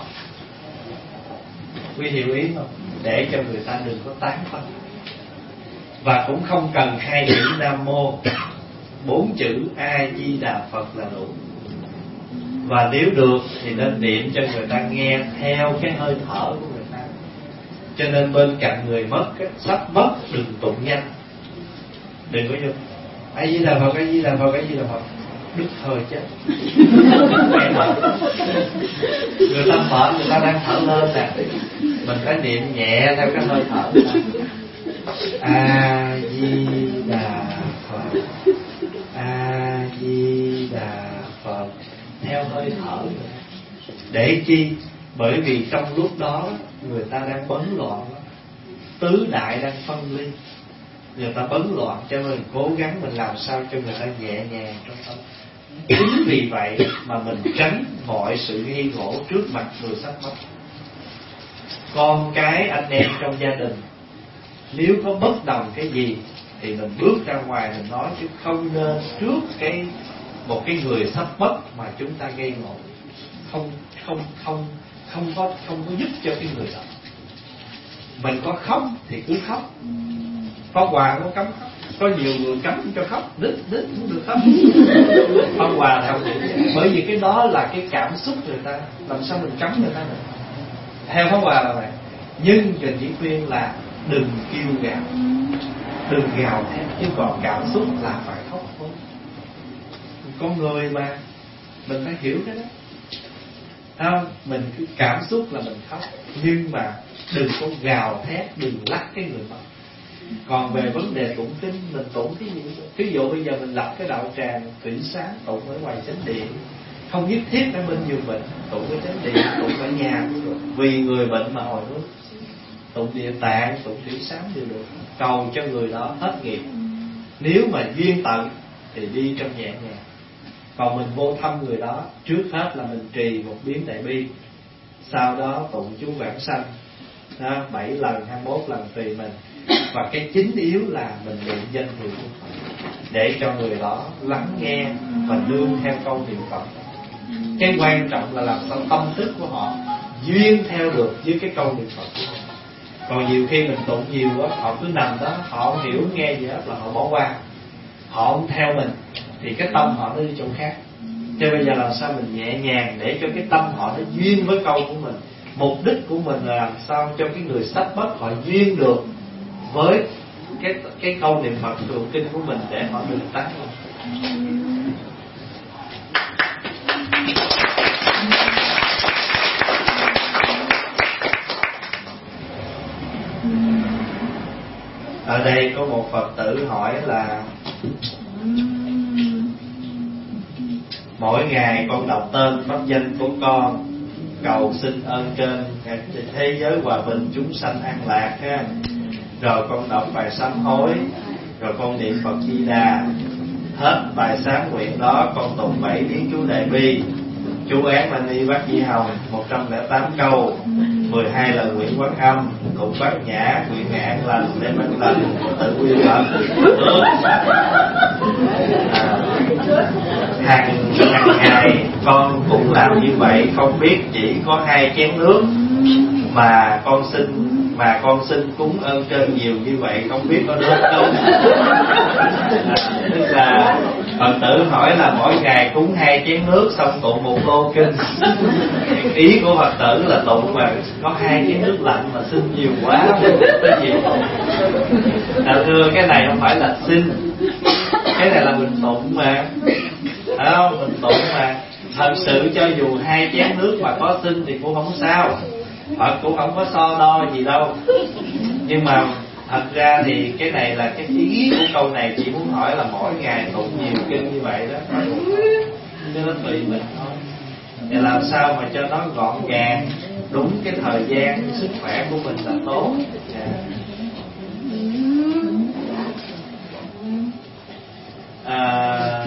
Quý hiểu ý không? Để cho người ta đừng có tán phân. Và cũng không cần hai chữ Nam Mô, bốn chữ A Di Đà Phật là đủ. Và nếu được thì nên niệm cho người ta nghe theo cái hơi thở của người ta. Cho nên bên cạnh người mất, sắp mất, đừng tụng nhanh. Đừng có dùng A Di Đà Phật, A Di Đà Phật, A Di Đà Phật, đứt hơi chết. Người ta mệt, người ta đang thở lên nè, mình phải niệm nhẹ theo cái hơi thở. A Di Đà Phật, A Di Đà Phật, theo hơi thở. Để chi? Bởi vì trong lúc đó người ta đang bấn loạn, tứ đại đang phân ly, người ta bấn loạn, cho nên cố gắng mình làm sao cho người ta nhẹ nhàng trong tâm. Chính vì vậy mà mình tránh mọi sự gây gỗ trước mặt người sắp mất. Con cái anh em trong gia đình nếu có bất đồng cái gì thì mình bước ra ngoài mình nói, chứ không nên trước cái một cái người sắp mất mà chúng ta gây ngộ. Không không không không có không có giúp cho cái người đó. Mình có khóc thì cứ khóc. Pháp Hòa có cấm khóc, có nhiều người cấm cho khóc, đứt đứt không được khóc. Pháp Hòa không được, bởi vì cái đó là cái cảm xúc người ta, làm sao mình cấm người ta được. Theo Pháp Hòa là vậy. Nhưng Trình chỉ khuyên là đừng kêu gào, đừng gào thét, chứ còn cảm xúc là phải khóc thôi. Con người mà mình phải hiểu cái đó. Không, mình cứ cảm xúc là mình khóc, nhưng mà đừng có gào thét, đừng lắc cái người mất. Còn về vấn đề tụng kinh, mình tụng cái gì? Ví dụ bây giờ mình lập cái đạo tràng thủy sáng tụng ở ngoài chánh điện, không nhất thiết ở bên giường bệnh, tụng ở chánh điện, tụng ở nhà cũng được. Vì người bệnh mà hồi hướng, tụng Địa Tạng, tụng thủy sáng đều được. Cầu cho người đó hết nghiệp. Nếu mà duyên tận thì đi trong nhẹ nhàng. Còn mình vô thăm người đó, trước hết là mình trì một biến đại bi, sau đó tụng chú vãng sanh bảy lần, hai mươi mốt lần tùy mình. Và cái chính yếu là mình niệm danh hiệu của Phật, để cho người đó lắng nghe và nương theo câu niệm Phật. Cái quan trọng là làm sao tâm thức của họ duyên theo được với cái câu niệm Phật của họ. Còn nhiều khi mình tụng nhiều quá, họ cứ nằm đó, họ không hiểu nghe gì hết là họ bỏ qua, họ không theo mình, thì cái tâm họ nó đi chỗ khác. Cho bây giờ làm sao mình nhẹ nhàng để cho cái tâm họ nó duyên với câu của mình. Mục đích của mình là làm sao cho cái người sách bất họ duyên được với cái cái câu niệm Phật tụng kinh của mình để họ được tán lên. Ở đây có một Phật tử hỏi là mỗi ngày con đọc tên pháp danh của con, cầu xin ơn trên thế giới hòa bình, chúng sanh an lạc ha. Rồi con đọc bài sám hối, rồi con niệm Phật Di Đà. Hết bài sám nguyện đó con tụng bảy biến chú Đại Bi, chú Án Mani Bát Di Hồng một trăm lẻ tám câu, mười hai lần nguyện Quán Âm, tụng Bát Nhã, nguyện ngày an lành, đem an lành, tự quy lợi nước. Hàng hàng ngày con cũng làm như vậy, không biết chỉ có hai chén nước mà con xin mà con xin cúng ơn trên nhiều như vậy, không biết có được không? Tức là Phật tử hỏi là mỗi ngày cúng hai chén nước xong tụng một lô kinh. Ý của Phật tử là tụng mà có hai chén nước lạnh mà xin nhiều quá, cái gì? Đạo thưa, cái này không phải là xin, cái này là mình tụng mà, phải không? Mình tụng mà. Thật sự cho dù hai chén nước mà có xin thì cũng không sao, Phật cũng không có so đo gì đâu. Nhưng mà thật ra thì cái này là cái ý của câu này, chỉ muốn hỏi là mỗi ngày tụng nhiều kinh như vậy đó, cho nó tùy mình thôi. Để làm sao mà cho nó gọn gàng, đúng cái thời gian, sức khỏe của mình là tốt. À,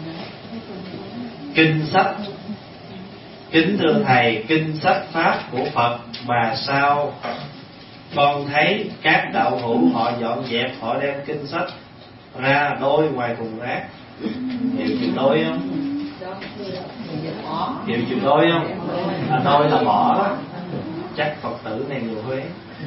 kinh sách. Kính thưa Thầy, kinh sách Pháp của Phật mà sao con thấy các đạo hữu họ dọn dẹp, họ đem kinh sách ra đôi ngoài thùng rác. Hiểu chữ đôi không? Hiểu chữ đôi không? À, đôi là bỏ đó. Chắc Phật tử này người Huế.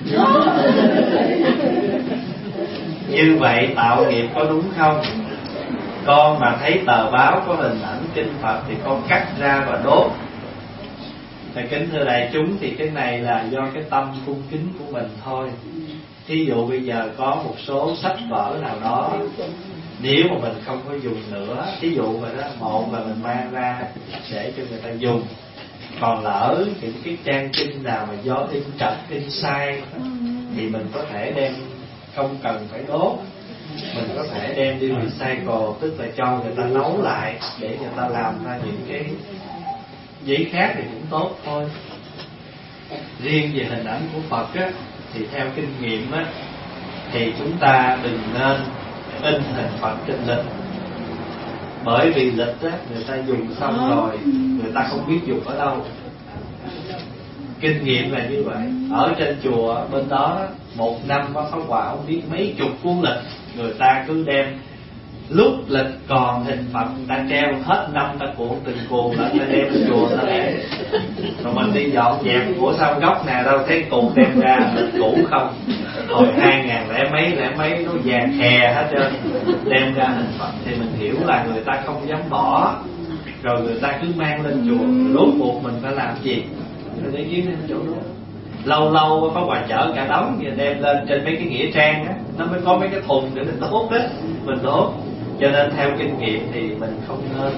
Như vậy tạo nghiệp có đúng không? Con mà thấy tờ báo có hình ảnh kinh Phật thì con cắt ra và đốt. Thầy kính thưa đại chúng, thì cái này là do cái tâm cung kính của mình thôi. Thí dụ bây giờ có một số sách vở nào đó, nếu mà mình không có dùng nữa, thí dụ vậy đó, một là mình mang ra để cho người ta dùng. Còn lỡ những cái trang kinh nào mà do in trật, in sai thì mình có thể đem, không cần phải đốt, mình có thể đem đi recycle, tức là cho người ta nấu lại để người ta làm ra những cái giấy khác thì cũng tốt thôi. Riêng về hình ảnh của Phật á, thì theo kinh nghiệm á, thì chúng ta đừng nên in hình Phật trên lịch. Bởi vì lịch á, người ta dùng xong rồi, người ta không biết dùng ở đâu. Kinh nghiệm là như vậy. Ở trên chùa bên đó, một năm có Pháp Hòa ông biết mấy chục cuốn lịch, người ta cứ đem. Lúc lịch còn hình Phật người ta treo, hết năm ta cuộn từng cuộn là ta đem đến chùa ta để. Rồi mình đi dọn dẹp, của sao góc nào đâu thấy cuộn đem ra lịch cũ không. Hồi hai ngàn lẻ mấy lẻ mấy nó vàng khè hết trơn, đem ra hình Phật thì mình hiểu là người ta không dám bỏ. Rồi người ta cứ mang lên chùa, rốt cuộc mình phải làm gì? Rồi để kiếm lên chỗ đó. Lâu lâu có Hòa chở cả đống và đem lên trên mấy cái nghĩa trang á, nó mới có mấy cái thùng để mình đốt đó, mình đốt. Cho nên theo kinh nghiệm thì mình không nên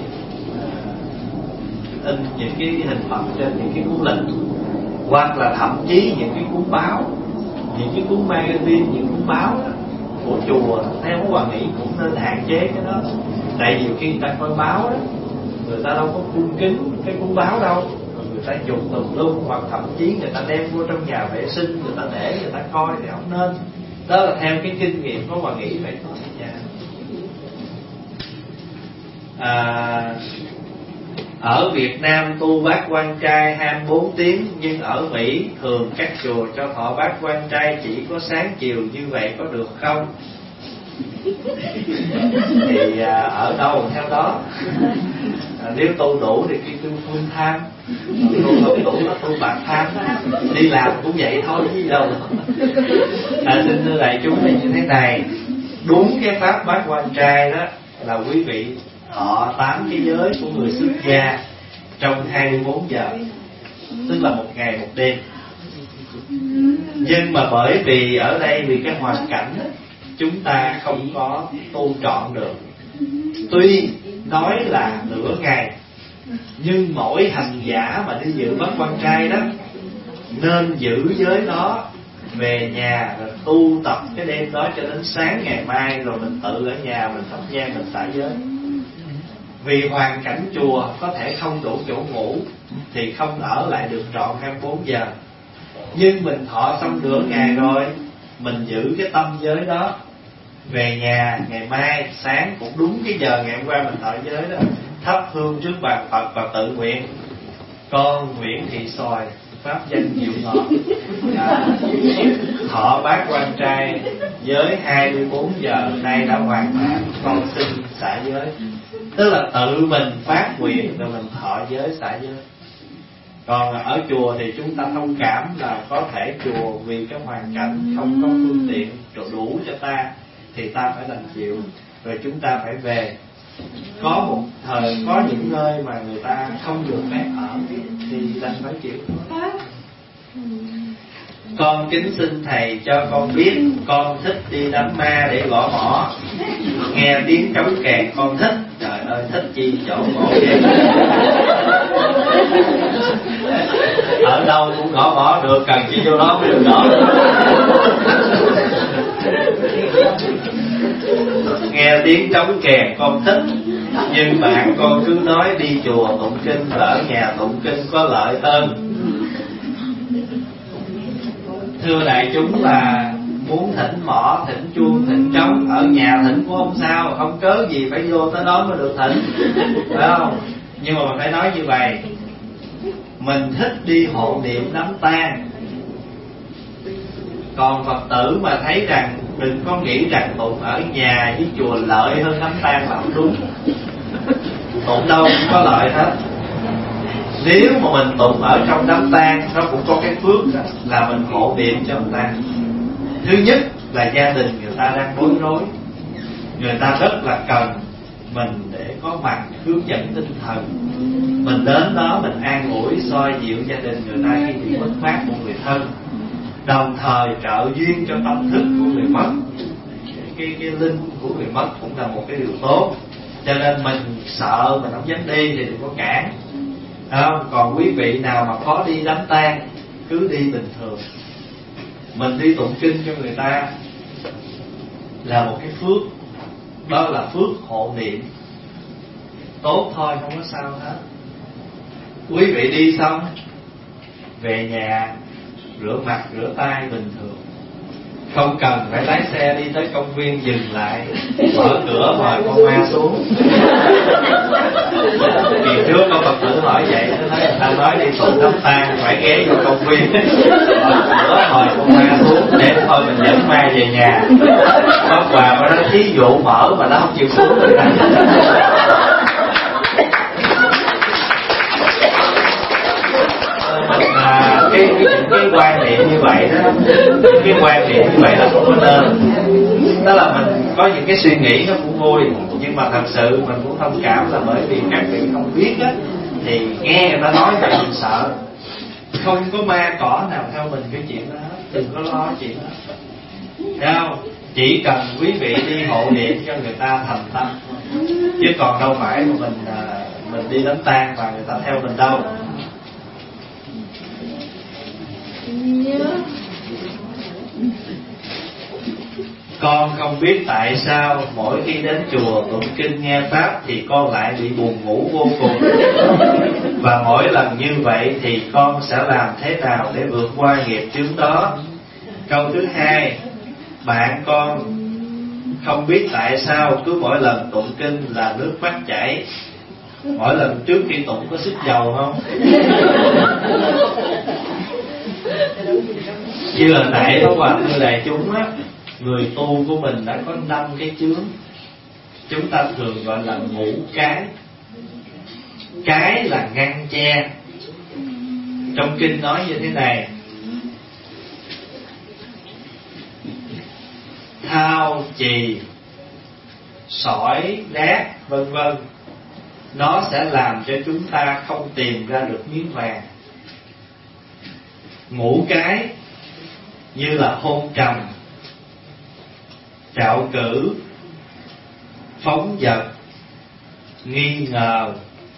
in những cái hình Phật trên những cái cuốn lịch, hoặc là thậm chí những cái cuốn báo, những cái cuốn magazine, những cuốn báo đó, của chùa theo Hòa nghĩ cũng nên hạn chế cái đó. Tại nhiều khi người ta coi báo đó, người ta đâu có cung kính cái cuốn báo đâu, người ta dùng tùm lum, hoặc thậm chí người ta đem vô trong nhà vệ sinh, người ta để người ta coi thì không nên. Đó là theo cái kinh nghiệm của Hòa nghĩ vậy thôi nha. À, ở Việt Nam tu bát quan trai hai mươi bốn tiếng, nhưng ở Mỹ thường các chùa cho thọ bát quan trai chỉ có sáng chiều, như vậy có được không? Thì à, ở đâu theo đó. À, nếu tu đủ thì khi tu full time, tu không đủ nó tu bạc tham, đi làm cũng vậy thôi chứ đâu. À, xin thưa đại chúng là như thế này, đúng cái pháp bát quan trai đó là quý vị thọ tám cái giới của người xuất gia trong hai mươi bốn giờ, tức là một ngày một đêm. Nhưng mà bởi vì ở đây vì cái hoàn cảnh chúng ta không có tu trọn được. Tuy nói là nửa ngày, nhưng mỗi hành giả mà đi dự bát quan trai đó nên giữ giới đó, về nhà rồi tu tập cái đêm đó cho đến sáng ngày mai, rồi mình tự ở nhà mình thắp nhang mình xả giới. Vì hoàn cảnh chùa có thể không đủ chỗ ngủ thì không ở lại được trọn hai mươi bốn giờ. Nhưng mình thọ xong nửa ngày rồi, mình giữ cái tâm giới đó, về nhà ngày mai sáng cũng đúng cái giờ ngày hôm qua mình thọ giới đó, thắp hương trước bàn Phật và tự nguyện: con Nguyễn Thị Sòi, pháp danh Diệu Ngọ, à, thọ bát quan trai giới hai mươi bốn giờ nay đã hoàn thành, con xin xả giới. Tức là tự mình phát nguyện rồi mình thọ giới xả giới. Còn ở chùa thì chúng ta thông cảm là có thể chùa vì cái hoàn cảnh không có phương tiện đủ cho ta thì ta phải đành chịu, rồi chúng ta phải về. Có một thời có những nơi mà người ta không được phép ở thì đành phải chịu thôi. Con kính xin thầy cho con biết, con thích đi đám ma để gõ mõ, nghe tiếng trống kèn con thích. Trời ơi, thích chi chỗ ngộ vậy. Ở đâu cũng gõ mõ được, cần chi vô đó mới được gõ. Nghe tiếng trống kèn con thích, nhưng bạn con cứ nói đi chùa tụng kinh và ở nhà tụng kinh có lợi hơn. Thưa đại chúng là muốn thỉnh mõ, thỉnh chuông, thỉnh trống ở nhà thỉnh cũng không sao, không cớ gì phải vô tới đó mới được thỉnh, phải không? Nhưng mà mình phải nói như vậy, mình thích đi hộ niệm đám tang. Còn Phật tử mà thấy rằng đừng có nghĩ rằng tụng ở nhà với chùa lợi hơn đám tang là không đúng. Tụng đâu cũng có lợi hết. Nếu mà mình tụng ở trong đám tang, nó cũng có cái phước là mình hộ niệm cho người ta. Thứ nhất là gia đình người ta đang bối rối, người ta rất là cần mình để có mặt hướng dẫn tinh thần. Mình đến đó mình an ủi soi dịu gia đình người ta khi bị mất mát của người thân, đồng thời trợ duyên cho tâm thức của người mất. Cái, cái linh của người mất cũng là một cái điều tốt. Cho nên mình sợ mình không dám đi thì đừng có cản. Không? Còn quý vị nào mà khó đi đám tang cứ đi bình thường. Mình đi tụng kinh cho người ta là một cái phước, đó là phước hộ niệm tốt thôi, không có sao hết. Quý vị đi xong về nhà rửa mặt rửa tay bình thường, không cần phải lái xe đi tới công viên dừng lại mở cửa mời con ma xuống. Kỳ trước có Phật tử hỏi vậy, nó nói người ta nói đi tụng đám tang phải ghé vô công viên mở cửa mời con ma xuống để thôi mình dẫn ma về nhà. Có quà mà nó thí dụ mở mà nó không chịu xuống rồi đó. À, cái, cái, cái quan niệm như vậy đó, cái quan niệm như vậy là không có nên. Đó là mình có những cái suy nghĩ nó cũng vui, nhưng mà thật sự mình cũng thông cảm là bởi vì các vị không biết á, thì nghe người ta nói vậy mình sợ. Không có ma cỏ nào theo mình cái chuyện đó hết, đừng có lo chuyện đó. Thấy không? Chỉ cần quý vị đi hộ niệm cho người ta thành tâm, chứ còn đâu phải mà mình mình đi đám tang và người ta theo mình đâu. Con không biết tại sao mỗi khi đến chùa tụng kinh nghe pháp thì con lại bị buồn ngủ vô cùng. Và mỗi lần như vậy thì con sẽ làm thế nào để vượt qua nghiệp chướng đó? Câu thứ hai, bạn con không biết tại sao cứ mỗi lần tụng kinh là nước mắt chảy. Mỗi lần trước khi tụng có xức dầu không? Như hồi nãy Pháp Hòa thưa đại chúng á, người tu của mình đã có năm cái chướng. Chúng ta thường gọi là ngũ cái. Cái là ngăn che. Trong kinh nói như thế này: thao chì, sỏi, rác, vân vân, nó sẽ làm cho chúng ta không tìm ra được miếng vàng. Ngũ cái như là hôn trầm, trạo cử, phóng dật, nghi ngờ,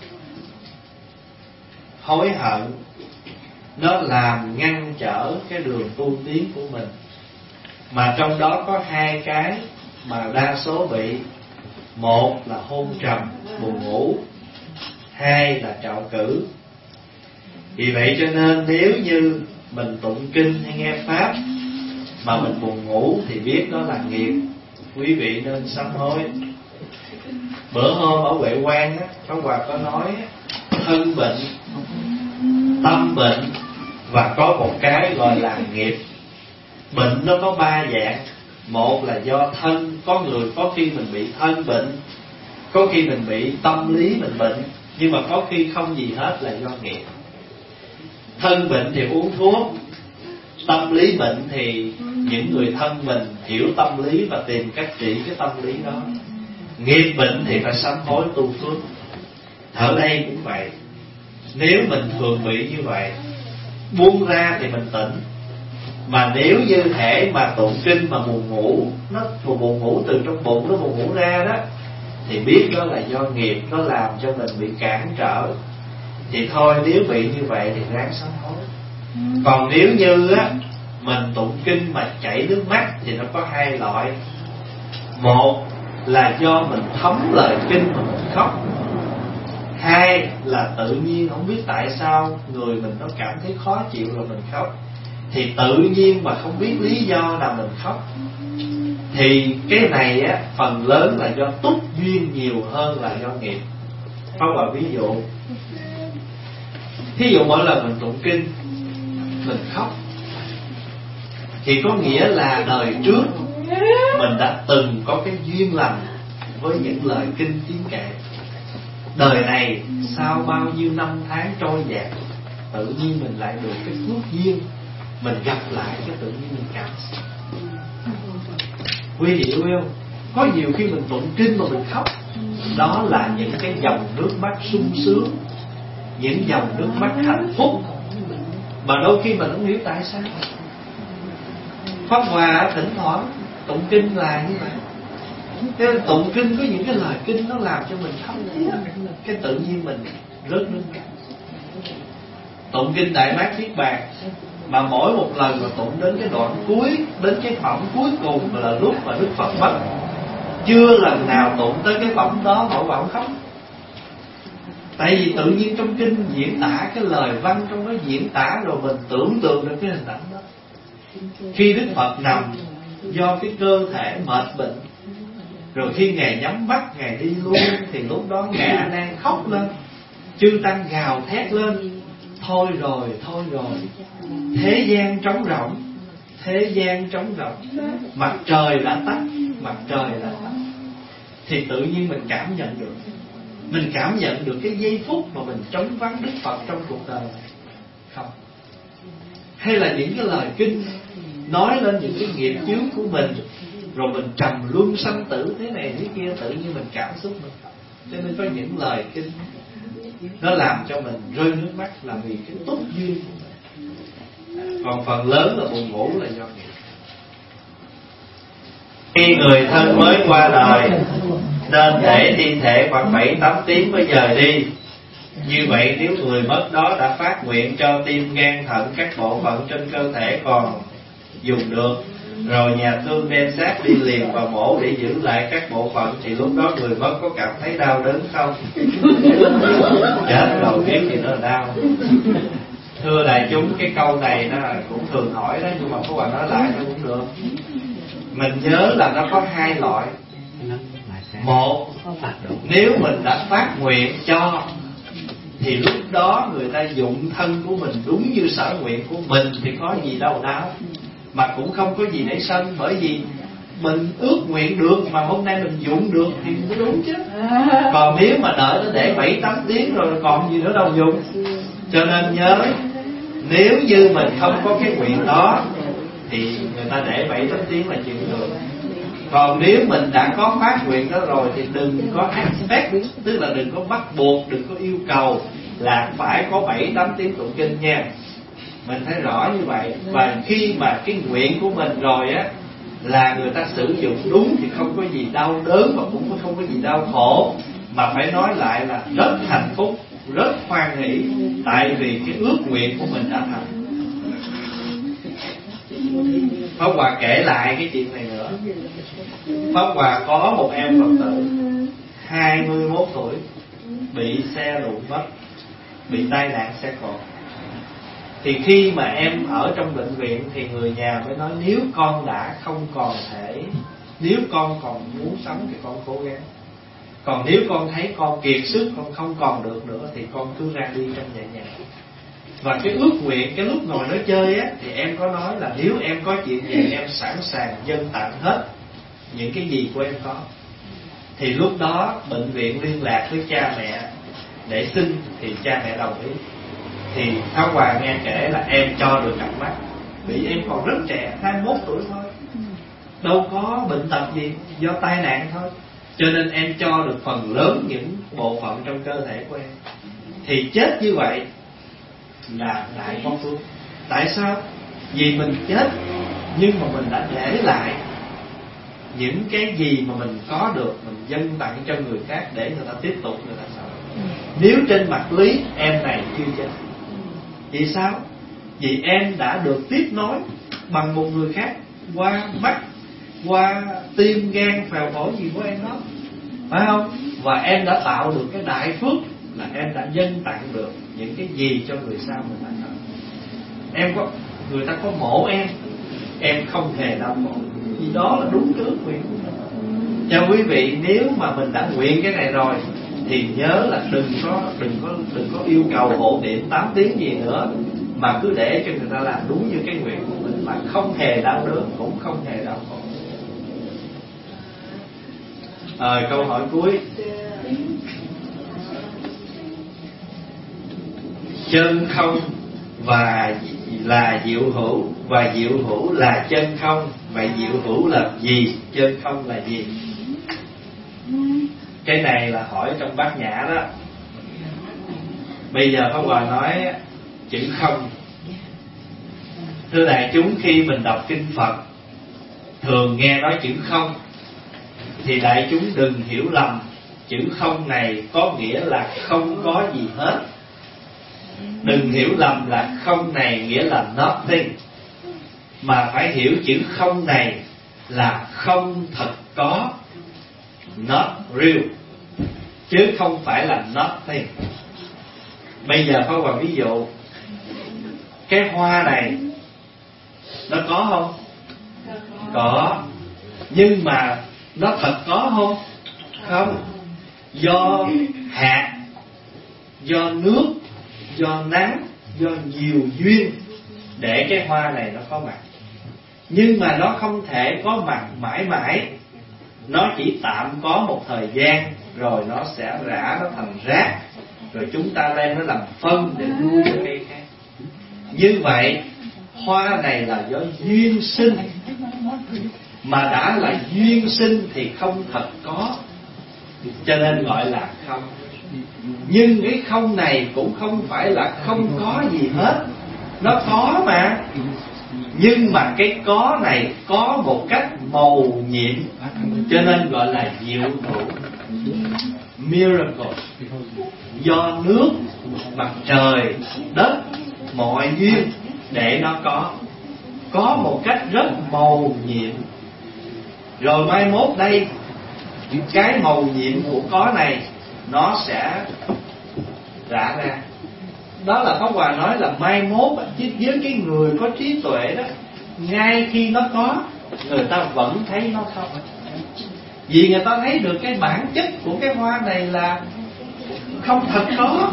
hối hận, nó làm ngăn trở cái đường tu tiến của mình. Mà trong đó có hai cái mà đa số bị. Một là hôn trầm, buồn ngủ. Hai là trạo cử. Vì vậy cho nên nếu như mình tụng kinh hay nghe pháp mà mình buồn ngủ thì biết đó là nghiệp. Quý vị nên sám hối. Bữa hôm ở Huệ Quang á, Pháp Hòa có nói thân bệnh, tâm bệnh và có một cái gọi là nghiệp. Bệnh nó có ba dạng. Một là do thân, có người có khi mình bị thân bệnh, có khi mình bị tâm lý mình bệnh, nhưng mà có khi không gì hết là do nghiệp. Thân bệnh thì uống thuốc, tâm lý bệnh thì những người thân mình hiểu tâm lý và tìm cách trị cái tâm lý đó. Nghiệp bệnh thì phải sám hối tu phước. Ở đây cũng vậy. Nếu mình thường bị như vậy, buông ra thì mình tỉnh. Mà nếu như thể mà tụng kinh mà buồn ngủ, nó buồn ngủ từ trong bụng nó buồn ngủ ra đó, thì biết đó là do nghiệp, nó làm cho mình bị cản trở. Thì thôi, nếu bị như vậy thì ráng sám hối. Còn nếu như á mình tụng kinh mà chảy nước mắt thì nó có hai loại. Một là do mình thấm lời kinh mà mình khóc. Hai là tự nhiên không biết tại sao người mình nó cảm thấy khó chịu rồi mình khóc. Thì tự nhiên mà không biết lý do nào mình khóc. Thì cái này á, phần lớn là do túc duyên nhiều hơn là do nghiệp. Pháp Hòa ví dụ. Thí dụ mỗi lần mình tụng kinh mình khóc thì có nghĩa là đời trước mình đã từng có cái duyên lành với những lời kinh tiếng kệ. Đời này sau bao nhiêu năm tháng trôi dạt, tự nhiên mình lại được cái phước duyên, mình gặp lại cái tự nhiên mình cảm. Quý vị hiểu không? Có nhiều khi mình tụng kinh mà mình khóc, đó là những cái dòng nước mắt sung sướng, những dòng nước mắt hạnh phúc, mà đôi khi mình không hiểu tại sao. Pháp Hòa thỉnh thoảng tụng kinh là như vậy. Thế nên tụng kinh có những cái lời kinh nó làm cho mình khóc, cái tự nhiên mình rớt nước mắt. Tụng kinh Đại Mát Niết Bàn, mà mỗi một lần mà tụng đến cái đoạn cuối, đến cái phẩm cuối cùng là lúc mà Đức Phật mất, chưa lần nào tụng tới cái phẩm đó mỗi bạn khóc. Tại vì tự nhiên trong kinh diễn tả cái lời văn trong đó diễn tả rồi mình tưởng tượng được cái hình ảnh đó. Khi Đức Phật nằm do cái cơ thể mệt bệnh, rồi khi Ngài nhắm mắt Ngài đi luôn, thì lúc đó Ngài A Nan khóc lên, chư tăng gào thét lên: thôi rồi, thôi rồi, thế gian trống rỗng, thế gian trống rỗng, mặt trời đã tắt, mặt trời đã tắt. Thì tự nhiên mình cảm nhận được, mình cảm nhận được cái giây phút mà mình trống vắng Đức Phật trong cuộc đời này. Không. Hay là những cái lời kinh nói lên những cái nghiệp chướng của mình, rồi mình trầm luân sanh tử thế này thế kia, tự nhiên mình cảm xúc mình khóc. Cho nên có những lời kinh nó làm cho mình rơi nước mắt là vì cái túc duyên của mình. Còn phần lớn là buồn ngủ là do nghiệp. Khi người thân mới qua đời nên để thi thể khoảng bảy tám tiếng mới dời đi. Như vậy nếu người mất đó đã phát nguyện cho tim, gan, thận, các bộ phận trên cơ thể còn dùng được, rồi nhà thương đem xác đi liền và mổ để giữ lại các bộ phận, thì lúc đó người mất có cảm thấy đau đớn không? Chết đầu biết thì nó là đau. Thưa đại chúng, cái câu này nó cũng thường hỏi đó, nhưng mà Pháp Hòa nói lại nó cũng được. Mình nhớ là nó có hai loại. Một, nếu mình đã phát nguyện cho thì lúc đó người ta dụng thân của mình đúng như sở nguyện của mình thì có gì đâu đau, mà cũng không có gì để sân, bởi vì mình ước nguyện được mà hôm nay mình dụng được thì mới đúng chứ. Còn nếu mà đợi nó để bảy tám tiếng rồi còn gì nữa đâu dụng. Cho nên nhớ, nếu như mình không có cái nguyện đó thì người ta để bảy tám tiếng là chuyện được. Còn nếu mình đã có phát nguyện đó rồi thì đừng có expect, tức là đừng có bắt buộc, đừng có yêu cầu là phải có bảy tám tiếng tụng kinh nha. Mình thấy rõ như vậy. Và khi mà cái nguyện của mình rồi á, là người ta sử dụng đúng thì không có gì đau đớn, và cũng không có gì đau khổ, mà phải nói lại là rất hạnh phúc, rất hoan hỷ, tại vì cái ước nguyện của mình đã thành. Pháp Hòa kể lại cái chuyện này nữa. Pháp Hòa có một em Phật tử hai mươi mốt tuổi bị xe đụng mất, bị tai nạn xe cộ. Thì khi mà em ở trong bệnh viện thì người nhà mới nói nếu con đã không còn thể, nếu con còn muốn sống thì con cố gắng. Còn nếu con thấy con kiệt sức, con không còn được nữa thì con cứ ra đi trong nhẹ nhàng. Và cái ước nguyện, cái lúc ngồi nói chơi á, thì em có nói là nếu em có chuyện gì em sẵn sàng dâng tặng hết những cái gì của em có. Thì lúc đó bệnh viện liên lạc với cha mẹ để xin, thì cha mẹ đồng ý. Thì Pháp Hòa nghe kể là em cho được cặp mắt, bị em còn rất trẻ, hai mươi mốt tuổi thôi, đâu có bệnh tật gì, do tai nạn thôi. Cho nên em cho được phần lớn những bộ phận trong cơ thể của em. Thì chết như vậy là đại có phước. Tại sao? Vì mình chết nhưng mà mình đã để lại những cái gì mà mình có được, mình dâng tặng cho người khác để người ta tiếp tục người ta sống. Nếu trên mặt lý em này chưa chết, vì sao? Vì em đã được tiếp nối bằng một người khác qua mắt, qua tim, gan, phèo phổi gì của em đó, phải không? Và em đã tạo được cái đại phước là em đã dâng tặng được những cái gì cho người sau mình đã tạo. Em có, người ta có mổ em, em không hề đau khổ, vì đó là đúng cái ước nguyện của mình. Cho quý vị, nếu mà mình đã nguyện cái này rồi thì nhớ là đừng có đừng có đừng có yêu cầu hộ niệm tám tiếng gì nữa, mà cứ để cho người ta làm đúng như cái nguyện của mình, mà không hề đau đớn, cũng không hề đau khổ. À, câu hỏi cuối. Chân không và là diệu hữu, và diệu hữu là chân không. Vậy diệu hữu là gì? Chân không là gì? Cái này là hỏi trong Bát Nhã đó. Bây giờ Pháp Hòa nói chữ không. Thưa đại chúng, khi mình đọc kinh Phật thường nghe nói chữ không, thì đại chúng đừng hiểu lầm. Chữ không này có nghĩa là không có gì hết. Đừng hiểu lầm là không này nghĩa là nothing, mà phải hiểu chữ không này là không thật có, not real, chứ không phải là nothing. Bây giờ có một ví dụ. Cái hoa này nó có không? Có. Nhưng mà nó thật có không? Không. Do hạt, do nước, do nắng, do nhiều duyên để cái hoa này nó có mặt. Nhưng mà nó không thể có mặt mãi mãi. Nó chỉ tạm có một thời gian, rồi nó sẽ rã, nó thành rác, rồi chúng ta đem nó làm phân để nuôi cho cây khác. Như vậy hoa này là do duyên sinh, mà đã là duyên sinh thì không thật có, cho nên gọi là không. Nhưng cái không này cũng không phải là không có gì hết, nó có mà. Nhưng mà cái có này có một cách mầu nhiệm, cho nên gọi là diệu hữu, miracle. Do nước, mặt trời, đất, mọi duyên để nó có. có một cách rất mầu nhiệm. Rồi mai mốt đây, cái mầu nhiệm của có này nó sẽ rã ra. Đó là Pháp Hòa nói là mai mốt với cái người có trí tuệ đó, ngay khi nó có, người ta vẫn thấy nó không. Vì người ta thấy được cái bản chất của cái hoa này là không thật có.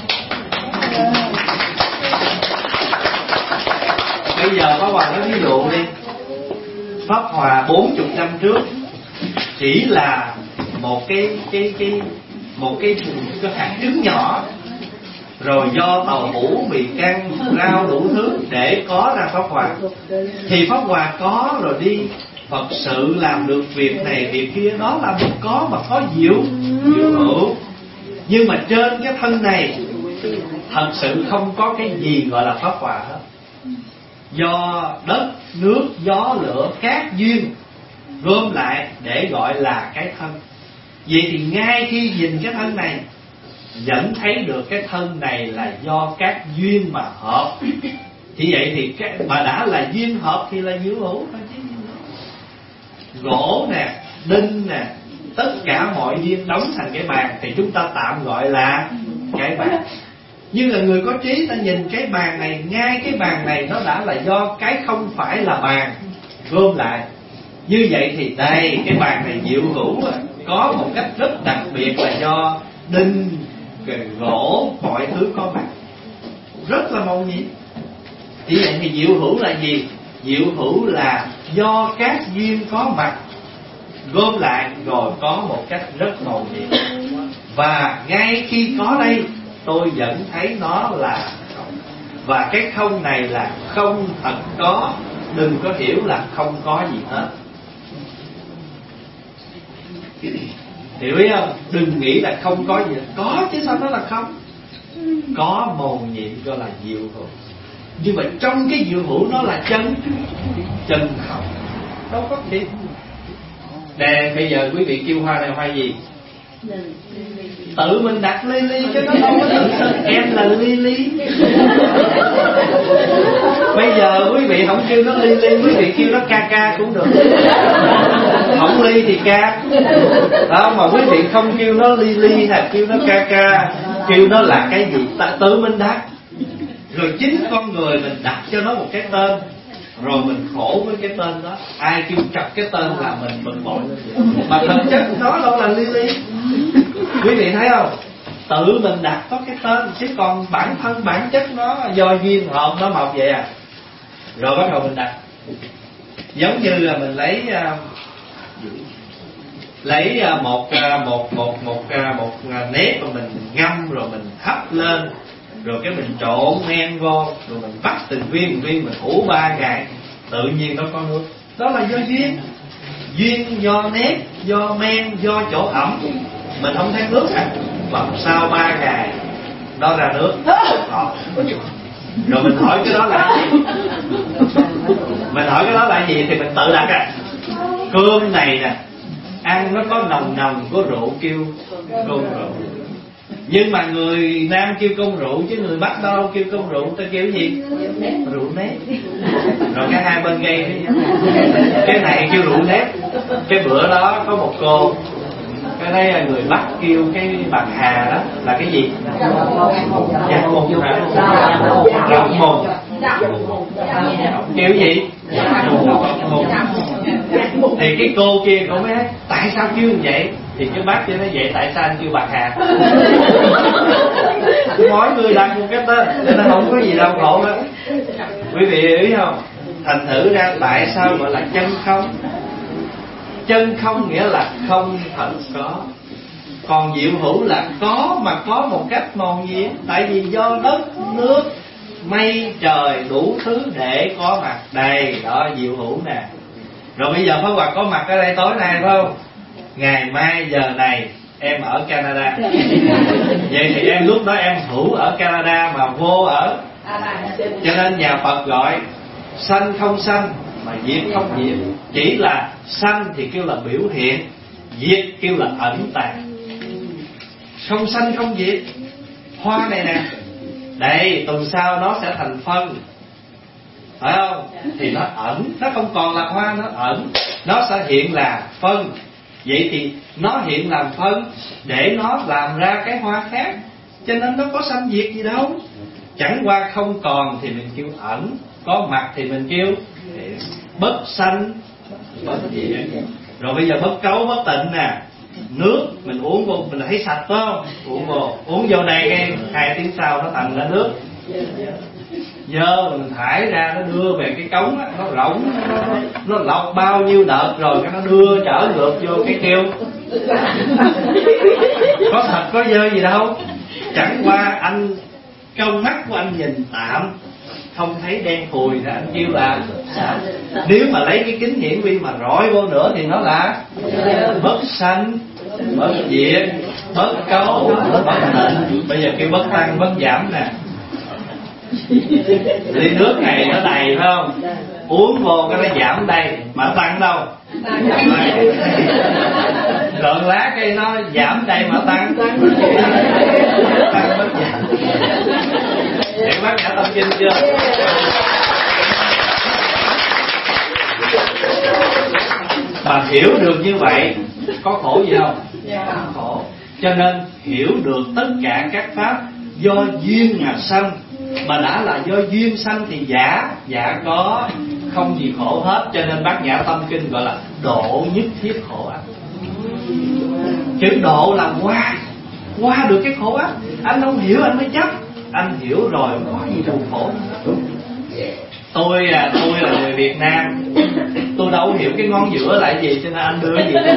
Bây giờ Pháp Hòa nói ví dụ đi, Pháp Hòa bốn mươi năm trước chỉ là một cái cái cái một cái, cái hạt trứng nhỏ, rồi do tàu hũ, mì căng, rau đủ thứ để có ra Pháp Hòa. Thì Pháp Hòa có rồi đi Phật sự làm được việc này việc kia, đó là một có mà có diệu diệu hữu. Nhưng mà trên cái thân này thật sự không có cái gì gọi là Pháp Hòa hết. Do đất, nước, gió, lửa, các duyên gom lại để gọi là cái thân. Vậy thì ngay khi nhìn cái thân này vẫn thấy được cái thân này là do các duyên mà hợp. Thì vậy thì cái mà đã là duyên hợp thì là diệu hữu thôi chứ. Gỗ nè, đinh nè, tất cả mọi duyên đóng thành cái bàn thì chúng ta tạm gọi là cái bàn. Nhưng là người có trí ta nhìn cái bàn này, ngay cái bàn này nó đã là do cái không phải là bàn gom lại. Như vậy thì đây, cái bàn này diệu hữu có một cách rất đặc biệt là do đinh, gỗ, mọi thứ có mặt, rất là mầu nhiệm. Thì vậy thì diệu hữu là gì? Diệu hữu là do các duyên có mặt gom lại rồi có một cách rất mầu nhiệm. Và ngay khi có đây tôi vẫn thấy nó là không. Và cái không này là không thật có. Đừng có hiểu là không có gì hết. Hiểu ý không? Đừng nghĩ là không có gì. Có chứ sao nó là không. Có mầu nhiệm cho là diệu hữu. Nhưng mà trong cái diệu hữu nó là chân chân không, đâu có thiệt. Nè bây giờ quý vị kêu hoa này hoa gì? Tự mình đặt ly ly chứ nó không có tự xưng em là ly ly. Bây giờ quý vị không kêu nó ly ly, quý vị kêu nó ca ca cũng được. Không ly thì ca. Đó, mà quý vị không kêu nó ly ly hay kêu nó ca ca, kêu nó là cái gì ta tự mình đặt. Rồi chính con người mình đặt cho nó một cái tên, rồi mình khổ với cái tên đó. Ai kêu chọc cái tên là mình bực bội. Mà thực chất nó đâu là ly ly. Quý vị thấy không? Tự mình đặt có cái tên, chứ còn bản thân bản chất nó do duyên hợp nó mọc vậy à. Rồi bắt đầu mình đặt. Giống như là mình lấy lấy một một một một một nếp rồi mình ngâm rồi mình hấp lên, rồi cái mình trộn men vô, rồi mình bắt từng viên từng viên mình ủ ba ngày, tự nhiên nó có nước. Đó là do duyên. Duyên do nếp, do men, do chỗ ẩm. Mình không thấy nước à, mà sau ba ngày nó ra nước. Rồi mình hỏi cái đó là gì? Mình hỏi cái đó là gì thì mình tự đặt à. Cơm này nè, ăn nó có nồng nồng của rượu kêu cơm rượu. Nhưng mà người Nam kêu công rượu, chứ người Bắc đâu kêu công rượu, ta kêu gì? Rượu nếp. Rồi cái hai bên gây đấy. Cái này kêu rượu nếp. Cái bữa đó có một cô, cái đấy là người Bắc kêu cái bạc hà đó là cái gì? Dạ mùng hả? Rộng mùng. Kêu gì? Mùng. Thì cái cô kia cô mới nói tại sao kêu như vậy? Thì cái bác cho nó vậy tại sao anh kêu bạc hà? Mỗi người đặt một cái tên nên nó không có gì đau khổ hết. Quý vị hiểu ý không? Thành thử ra tại sao gọi là chân không? Chân không nghĩa là không thật có. Còn diệu hữu là có mà có một cách màu nhiệm. Tại vì do đất, nước, mây, trời đủ thứ để có mặt. Đây, đó diệu hữu nè. Rồi bây giờ Pháp Hòa có mặt ở đây tối nay phải không? Ngày mai giờ này em ở Canada. Vậy thì em lúc đó em hữu ở Canada mà vô ở. Cho nên nhà Phật gọi sanh không sanh mà diệt không diệt. Chỉ là sanh thì kêu là biểu hiện, diệt kêu là ẩn tàng. Không sanh không diệt. Hoa này nè, đây tuần sau nó sẽ thành phân. phải không? Thì nó ẩn, nó không còn là hoa, nó ẩn, nó sẽ hiện là phân. Vậy thì nó hiện làm phân để nó làm ra cái hoa khác, cho nên nó có sanh diệt gì đâu. Chẳng qua không còn thì mình kêu ẩn, có mặt thì mình kêu bất sanh bất diệt. Rồi bây giờ bất cấu bất tịnh nè, nước mình uống vô mình thấy sạch phải không? Uống vô, uống vô đây cái hai tiếng sau nó thành ra nước dơ, mình thải ra nó đưa về cái cống á, nó rỗng, nó, nó lọc bao nhiêu đợt rồi cái nó đưa trở ngược vô cái kêu. Có thật có dơ gì đâu, chẳng qua anh con mắt của anh nhìn tạm không thấy đen thùi thì anh kêu là sạch. Nếu mà lấy cái kính hiển vi mà rọi vô nữa thì nó là bất sanh bất diệt, bất cấu bất tịnh. Bây giờ kêu bất tăng bất giảm nè. Ly nước này nó đầy phải không? Uống vô cái nó giảm đây mà tăng đâu? Lợn lá cây nó giảm đây mà tăng tăng bất giảm. Để bác nhã tâm kinh chưa? Mà hiểu được như vậy có khổ gì không? Không khổ. Cho nên hiểu được tất cả các pháp do duyên mà sanh, mà đã là do duyên sanh thì giả giả có, không gì khổ hết. Cho nên Bát Nhã Tâm Kinh gọi là độ nhất thiết khổ ách. Chữ độ là qua qua được cái khổ ách. Anh không hiểu anh mới chấp, anh hiểu rồi có gì đâu khổ. Tôi à, tôi là người Việt Nam, tôi đâu hiểu cái ngón giữa là gì, cho nên anh đưa cái gì đâu.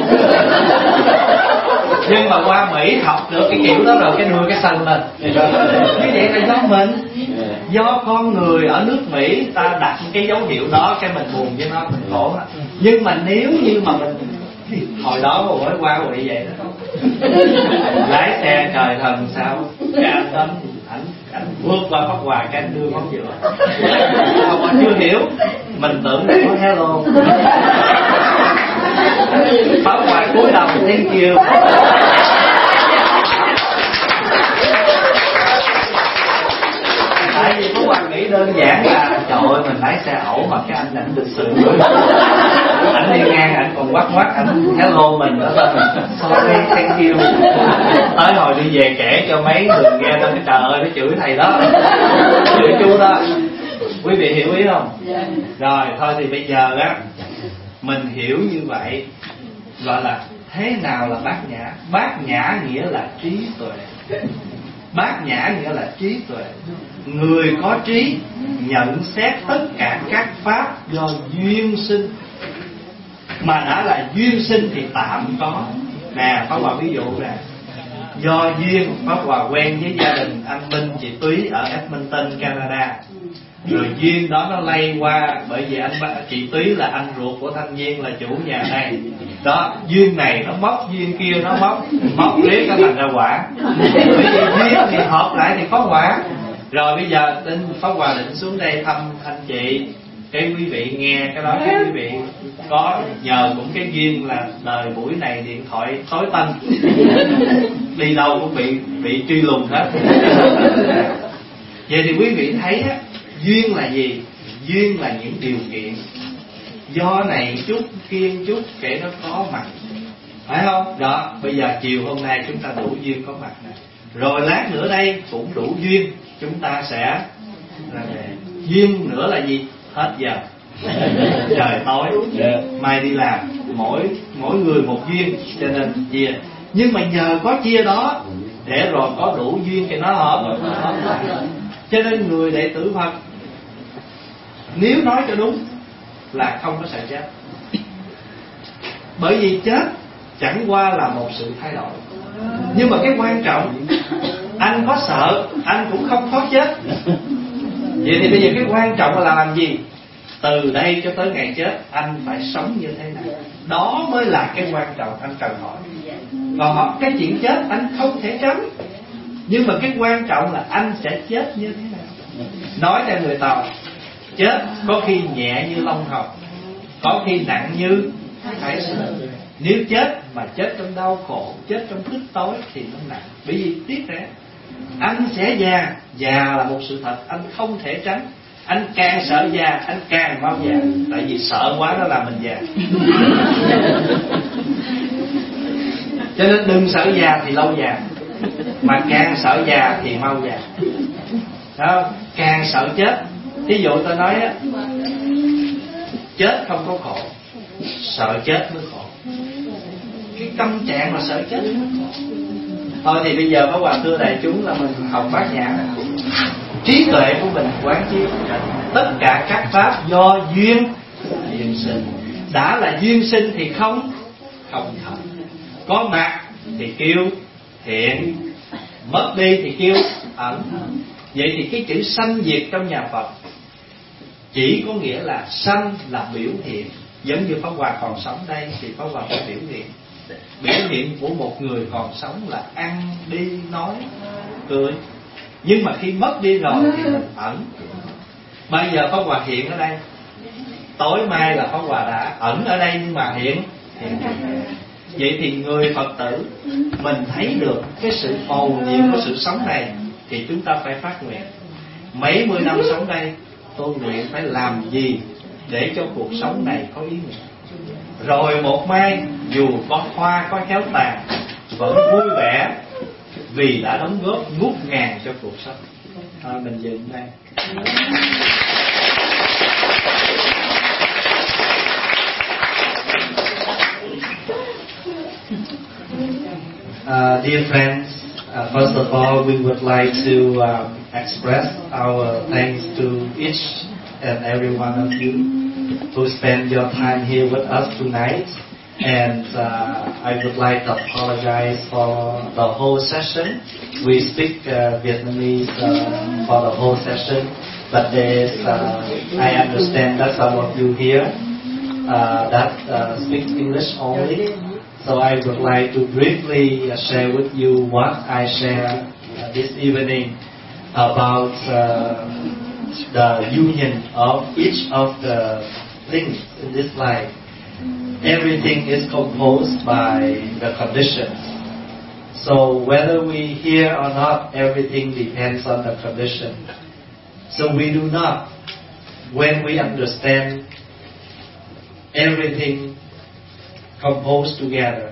Nhưng mà qua Mỹ học được cái kiểu đó rồi cái đưa cái sân lên. Cái vậy là do mình, do con người ở nước Mỹ ta đặt cái dấu hiệu đó, cái mình buồn với nó, mình khổ đó. Nhưng mà nếu như mà mình hồi đó mà mới qua bị vậy đó, lái xe trời thần sao cái anh đó ảnh ảnh vượt qua Pháp Hòa cái anh đưa ngón giữa, không anh chưa hiểu, mình tưởng có hello, Pháp Hòa cúi đầu thank you. Tại vì Pháp Hòa nghĩ đơn giản là trời ơi mình lái xe ẩu mà cái anh ảnh lịch sự nữa, ảnh đi ngang ảnh còn quát quát ảnh hello mình đó là sorry thank you. Tới hồi đi về kể cho mấy người nghe đó, cái trời ơi nó chửi thầy đó, chửi chú đó. Quý vị hiểu ý không? Rồi thôi thì bây giờ á mình hiểu như vậy gọi là thế nào là bát nhã. Bát nhã nghĩa là trí tuệ. Bát nhã nghĩa là trí tuệ. Người có trí nhận xét tất cả các pháp do duyên sinh, mà đã là duyên sinh thì tạm có. Nè Pháp Hòa ví dụ nè, do duyên Pháp Hòa quen với gia đình anh Minh chị Túy ở Edmonton, Canada. Rồi duyên đó nó lây qua, bởi vì anh chị Túy là anh ruột của Thanh Viên là chủ nhà này. Đó, duyên này nó móc, duyên kia nó móc, móc riết nó thành ra quả. Bởi vì duyên thì hợp lại thì có quả. Rồi bây giờ tin Pháp Hòa định xuống đây thăm anh chị, cái quý vị nghe cái đó, cái quý vị có nhờ cũng cái duyên là đời buổi này điện thoại tối tăm, đi đâu cũng bị bị truy lùng hết. Vậy thì quý vị thấy á, duyên là gì? Duyên là những điều kiện, do này chút kia chút kể nó có mặt, phải không? Đó, bây giờ chiều hôm nay chúng ta đủ duyên có mặt này, rồi lát nữa đây cũng đủ duyên chúng ta sẽ ra về. Duyên nữa là gì? Hết giờ trời tối mai đi làm, mỗi mỗi người một duyên cho nên chia. Nhưng mà nhờ có chia đó để rồi có đủ duyên thì nó hợp. Cho nên người đệ tử Phật nếu nói cho đúng là không có sợ chết. Bởi vì chết chẳng qua là một sự thay đổi. Nhưng mà cái quan trọng, anh có sợ anh cũng không thoát chết. Vậy thì bây giờ cái quan trọng là làm gì? Từ đây cho tới ngày chết anh phải sống như thế nào? Đó mới là cái quan trọng anh cần hỏi. Còn cái chuyện chết anh không thể tránh, nhưng mà cái quan trọng là anh sẽ chết như thế nào. Nói cho người Tàu, chết có khi nhẹ như lông hồng, có khi nặng như thái sơn. Nếu chết mà chết trong đau khổ, chết trong tức tối thì nó nặng. Bởi vì tiếc rẻ, anh sẽ già. Già là một sự thật, anh không thể tránh. Anh càng sợ già, anh càng mau già. Tại vì sợ quá nó làm mình già. Cho nên đừng sợ già thì lâu già, mà càng sợ già thì mau già. Đó, càng sợ chết. Ví dụ tôi nói á, chết không có khổ, sợ chết mới khổ. Cái tâm trạng mà sợ chết mới khổ. Thôi thì bây giờ Pháp Hòa thưa đại chúng là mình học Bát Nhã. Trí tuệ của mình quán chiếu tất cả các pháp do duyên duyên sinh. Đã là duyên sinh thì không không thật. Có mặt thì kêu hiện, mất đi thì kêu ẩn. Vậy thì cái chữ sanh diệt trong nhà Phật chỉ có nghĩa là sanh là biểu hiện. Giống như Pháp Hòa còn sống đây thì Pháp Hòa có biểu hiện. Biểu hiện của một người còn sống là ăn, đi, nói, cười. Nhưng mà khi mất đi rồi thì mình ẩn. Bây giờ Pháp Hòa hiện ở đây, tối mai là Pháp Hòa đã ẩn ở đây nhưng mà hiện, hiện. Vậy thì người Phật tử mình thấy được cái sự mầu nhiệm của sự sống này thì chúng ta phải phát nguyện. Mấy mươi năm sống đây, tôi nguyện phải làm gì để cho cuộc sống này có ý nghĩa. Rồi một mai dù có hoa có héo tàn vẫn vui vẻ vì đã đóng góp ngút ngàn cho cuộc sống. Thôi mình dừng đây. Uh, dear friends, uh, first of all, we would like to um, express our thanks to each and every one of you who spend your time here with us tonight. And uh, I would like to apologize for the whole session. We speak uh, Vietnamese uh, for the whole session, but there is, uh, I understand that some of you here uh, that uh, speak English only. So I would like to briefly uh, share with you what I share uh, this evening about uh, the union of each of the things in this life. Everything is composed by the conditions. So whether we hear or not, everything depends on the condition. So we do not, when we understand everything composed together,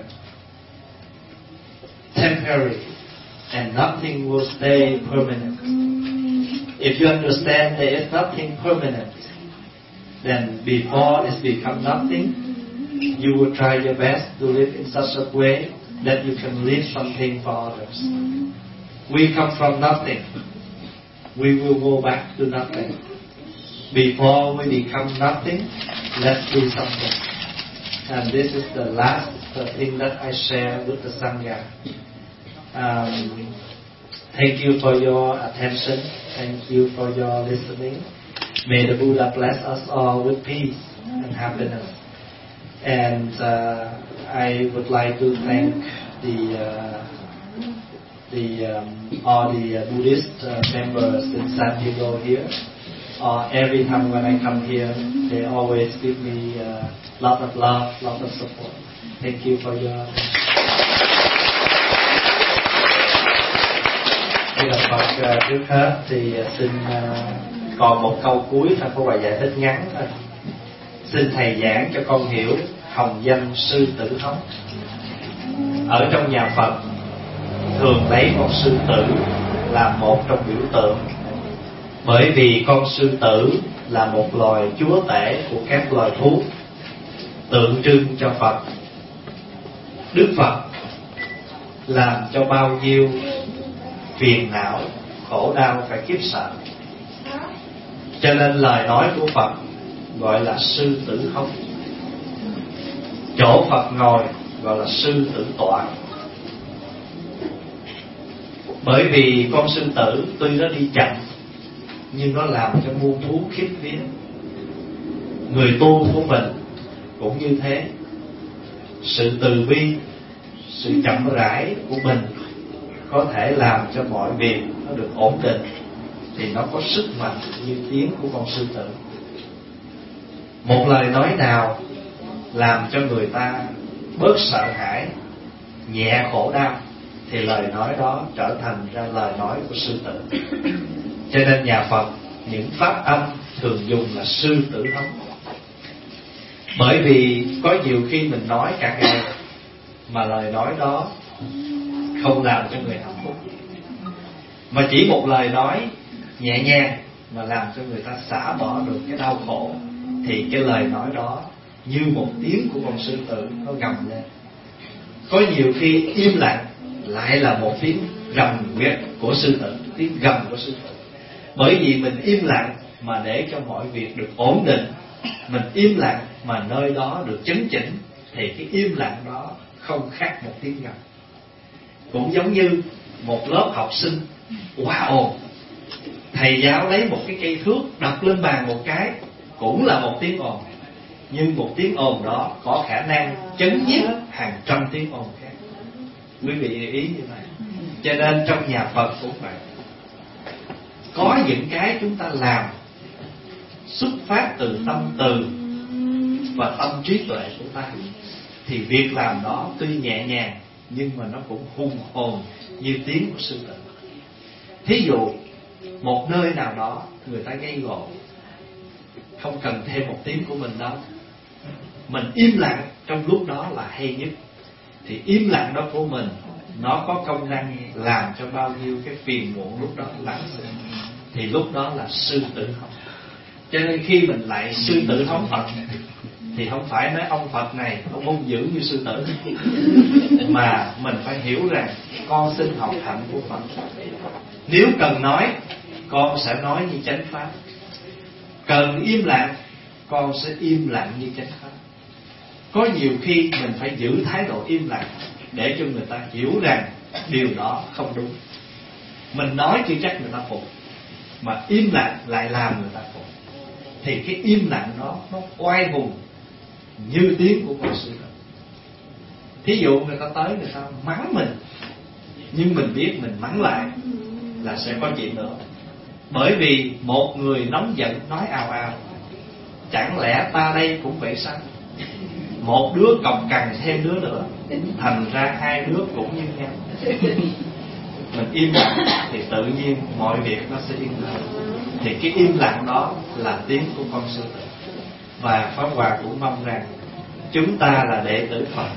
temporary, and nothing will stay permanent. If you understand there is nothing permanent, then before it's become nothing, you will try your best to live in such a way that you can leave something for others. We come from nothing. We will go back to nothing. Before we become nothing, let's do something. And this is the last uh, thing that I share with the Sangha. Um, thank you for your attention. Thank you for your listening. May the Buddha bless us all with peace and happiness. And uh, I would like to thank the uh, the um, all the uh, Buddhist uh, members in San Diego here. Uh, every time when I come here, they always give me a uh, lot of love, lot of support. Thank you for your attention. Thưa Phật, trước hết thì xin uh, còn một câu cuối thôi, có bài giải thích ngắn thôi. Xin thầy giảng cho con hiểu hồng danh sư tử hống. Ở trong nhà Phật thường lấy con sư tử là một trong biểu tượng, bởi vì con sư tử là một loài chúa tể của các loài thú, tượng trưng cho Phật. Đức Phật làm cho bao nhiêu phiền não, khổ đau phải kiếp sợ, cho nên lời nói của Phật gọi là sư tử hống. Chỗ Phật ngồi gọi là sư tử tọa. Bởi vì con sư tử tuy nó đi chậm nhưng nó làm cho muôn thú khiếp vía. Người tu của mình cũng như thế. Sự từ bi, sự chậm rãi của mình có thể làm cho mọi việc nó được ổn định, thì nó có sức mạnh như tiếng của con sư tử. Một lời nói nào làm cho người ta bớt sợ hãi, nhẹ khổ đau, thì lời nói đó trở thành ra lời nói của sư tử. Cho nên nhà Phật những pháp âm thường dùng là sư tử hống. Bởi vì có nhiều khi mình nói cả ngày mà lời nói đó không làm cho người hạnh phúc, mà chỉ một lời nói nhẹ nhàng mà làm cho người ta xả bỏ được cái đau khổ, thì cái lời nói đó như một tiếng của con sư tử nó gầm lên. Có nhiều khi im lặng lại là một tiếng gầm của sư tử, tiếng gầm của sư tử. Bởi vì mình im lặng mà để cho mọi việc được ổn định, mình im lặng mà nơi đó được chấn chỉnh, thì cái im lặng đó không khác một tiếng gầm. Cũng giống như một lớp học sinh quá ồn, thầy giáo lấy một cái cây thước đặt lên bàn một cái cũng là một tiếng ồn, nhưng một tiếng ồn đó có khả năng chấn nhiếp hàng trăm tiếng ồn khác. Quý vị để ý như vậy. Cho nên trong nhà Phật cũng vậy, có những cái chúng ta làm xuất phát từ tâm từ và tâm trí tuệ của ta, thì việc làm đó tuy nhẹ nhàng nhưng mà nó cũng hùng hồn như tiếng của sư tử. Thí dụ một nơi nào đó người ta gây gổ, không cần thêm một tiếng của mình đâu, mình im lặng trong lúc đó là hay nhất. Thì im lặng đó của mình nó có công năng làm cho bao nhiêu cái phiền muộn lúc đó lắng dịu, thì lúc đó là sư tử hống. Cho nên khi mình lại sư tử hống Phật thì không phải nói ông Phật này ông hung dữ như sư tử, mà mình phải hiểu rằng con xin học hạnh của Phật. Nếu cần nói, con sẽ nói như chánh pháp. Cần im lặng, con sẽ im lặng như chánh pháp. Có nhiều khi mình phải giữ thái độ im lặng để cho người ta hiểu rằng điều đó không đúng. Mình nói chưa chắc người ta phục, mà im lặng lại làm người ta phục. Thì cái im lặng đó nó oai hùng như tiếng của con sư tử. Thí dụ người ta tới người ta mắng mình, nhưng mình biết mình mắng lại là sẽ có chuyện nữa. Bởi vì một người nóng giận nói ào ào, chẳng lẽ ta đây cũng vậy sao? Một đứa cọc cằn thêm đứa nữa, thành ra hai đứa cũng như nhau. Mình im lặng thì tự nhiên mọi việc nó sẽ yên lặng. Thì cái im lặng đó là tiếng của con sư tử. Và Pháp Hòa cũng mong rằng chúng ta là đệ tử Phật,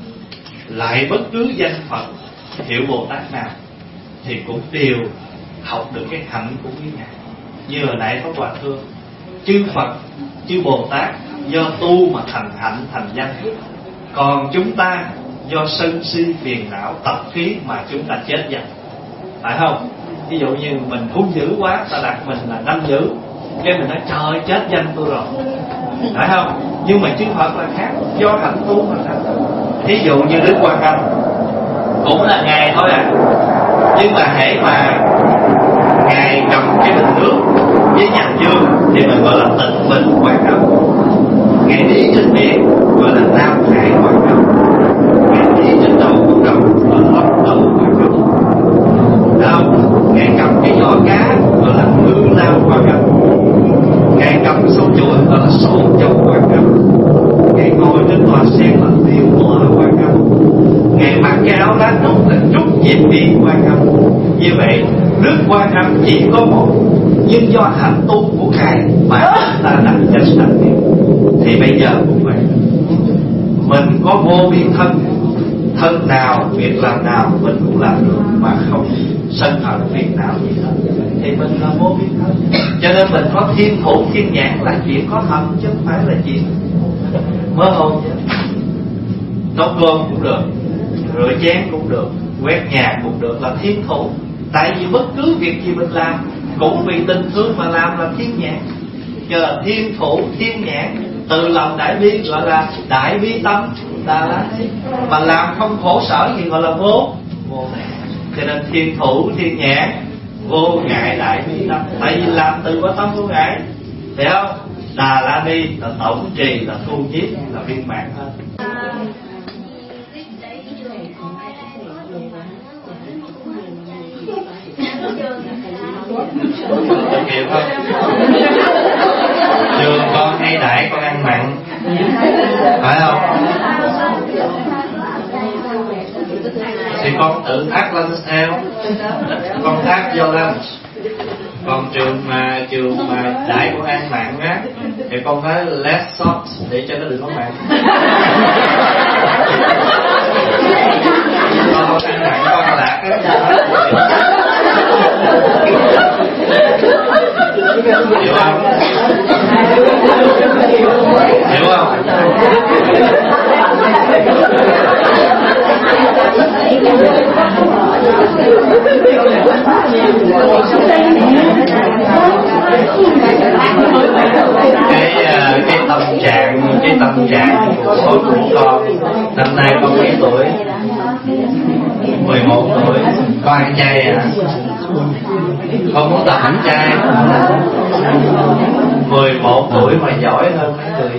lại bất cứ danh Phật hiệu Bồ Tát nào thì cũng đều học được cái hạnh của quý ngài. Như hồi nãy Pháp Hòa thưa, chư Phật, chư Bồ Tát do tu mà thành hạnh thành danh, còn chúng ta do sân si phiền não tập khí mà chúng ta chết dần, phải không? Ví dụ như mình hung dữ quá, ta đặt mình là năm dữ, cái mình nói trời chết danh tôi rồi, phải không? Nhưng mà chư Phật là khác, do hạnh tu mà thành. Thí dụ như Đức Quan Âm cũng là ngài thôi à, nhưng mà hễ mà ngài cầm cái bình nước với nhành dương thì mình gọi là Tịnh Bình Quan Âm. Ngài đi trên biển gọi là Nam Hải Quan Âm. Ngài đi trên đầu con rồng gọi là Ấp Đầu Quan Âm. Đâu, ngài cầm cái giỏ cá gọi là Ngư Lao Quan Âm. Ngài cầm cái sâu chuỗi gọi là Sổ Châu Quan Âm. Ngài ngồi trên tòa sen là Tiêu Tọa Quan Âm. Ngài mặc cái áo lá trúc là Trúc Diệp Điện Quan Âm. Như vậy Đức Quan Âm chỉ có một, nhưng do hạnh tu của ngài mà ta đặt danh thành niệm. Thì bây giờ cũng vậy, mình có vô biên thân, thân nào việc làm nào mình cũng làm được mà không sân hận phiền não gì hết, thì mình là vô biên thân. Cho nên mình có thiên thủ thiên nhãn là chuyện có thật, chứ không phải là chuyện mơ hồ chứ. Nấu cơm cũng được, rửa chén cũng được, quét nhà cũng được, là thiên thủ. Tại vì bất cứ việc gì mình làm cũng vì tình thương mà làm là thiên nhãn. Chờ thiên thủ thiên nhãn, từ lòng đại bi gọi là đại bi tâm Đà La Ni. Mà làm không khổ sở thì gọi là vô vô ngại. Cho nên thiên thủ thiên nhãn, vô ngại đại bi tâm. Tại vì làm từ có tâm vô ngại, hiểu không? Đà La Ni là tổng trì, là thu nhiếp, là viên mãn hơn. Tội nghiệp không? Trường con hay đãi con ăn mặn, phải không? thì con tự thác lên theo, con thác vô lên. Còn trường mà trường mà đãi của ăn mặn á thì con nói less salt để cho nó đừng có mặn. Con không ăn mặn con lạc á. Hiểu không? Hiểu không? cái cái tâm trạng cái tâm trạng của của con năm nay con mấy tuổi? mười một tuổi. Con ăn chay à? Con muốn tập ăn chay. mười một tuổi mà giỏi hơn mấy người.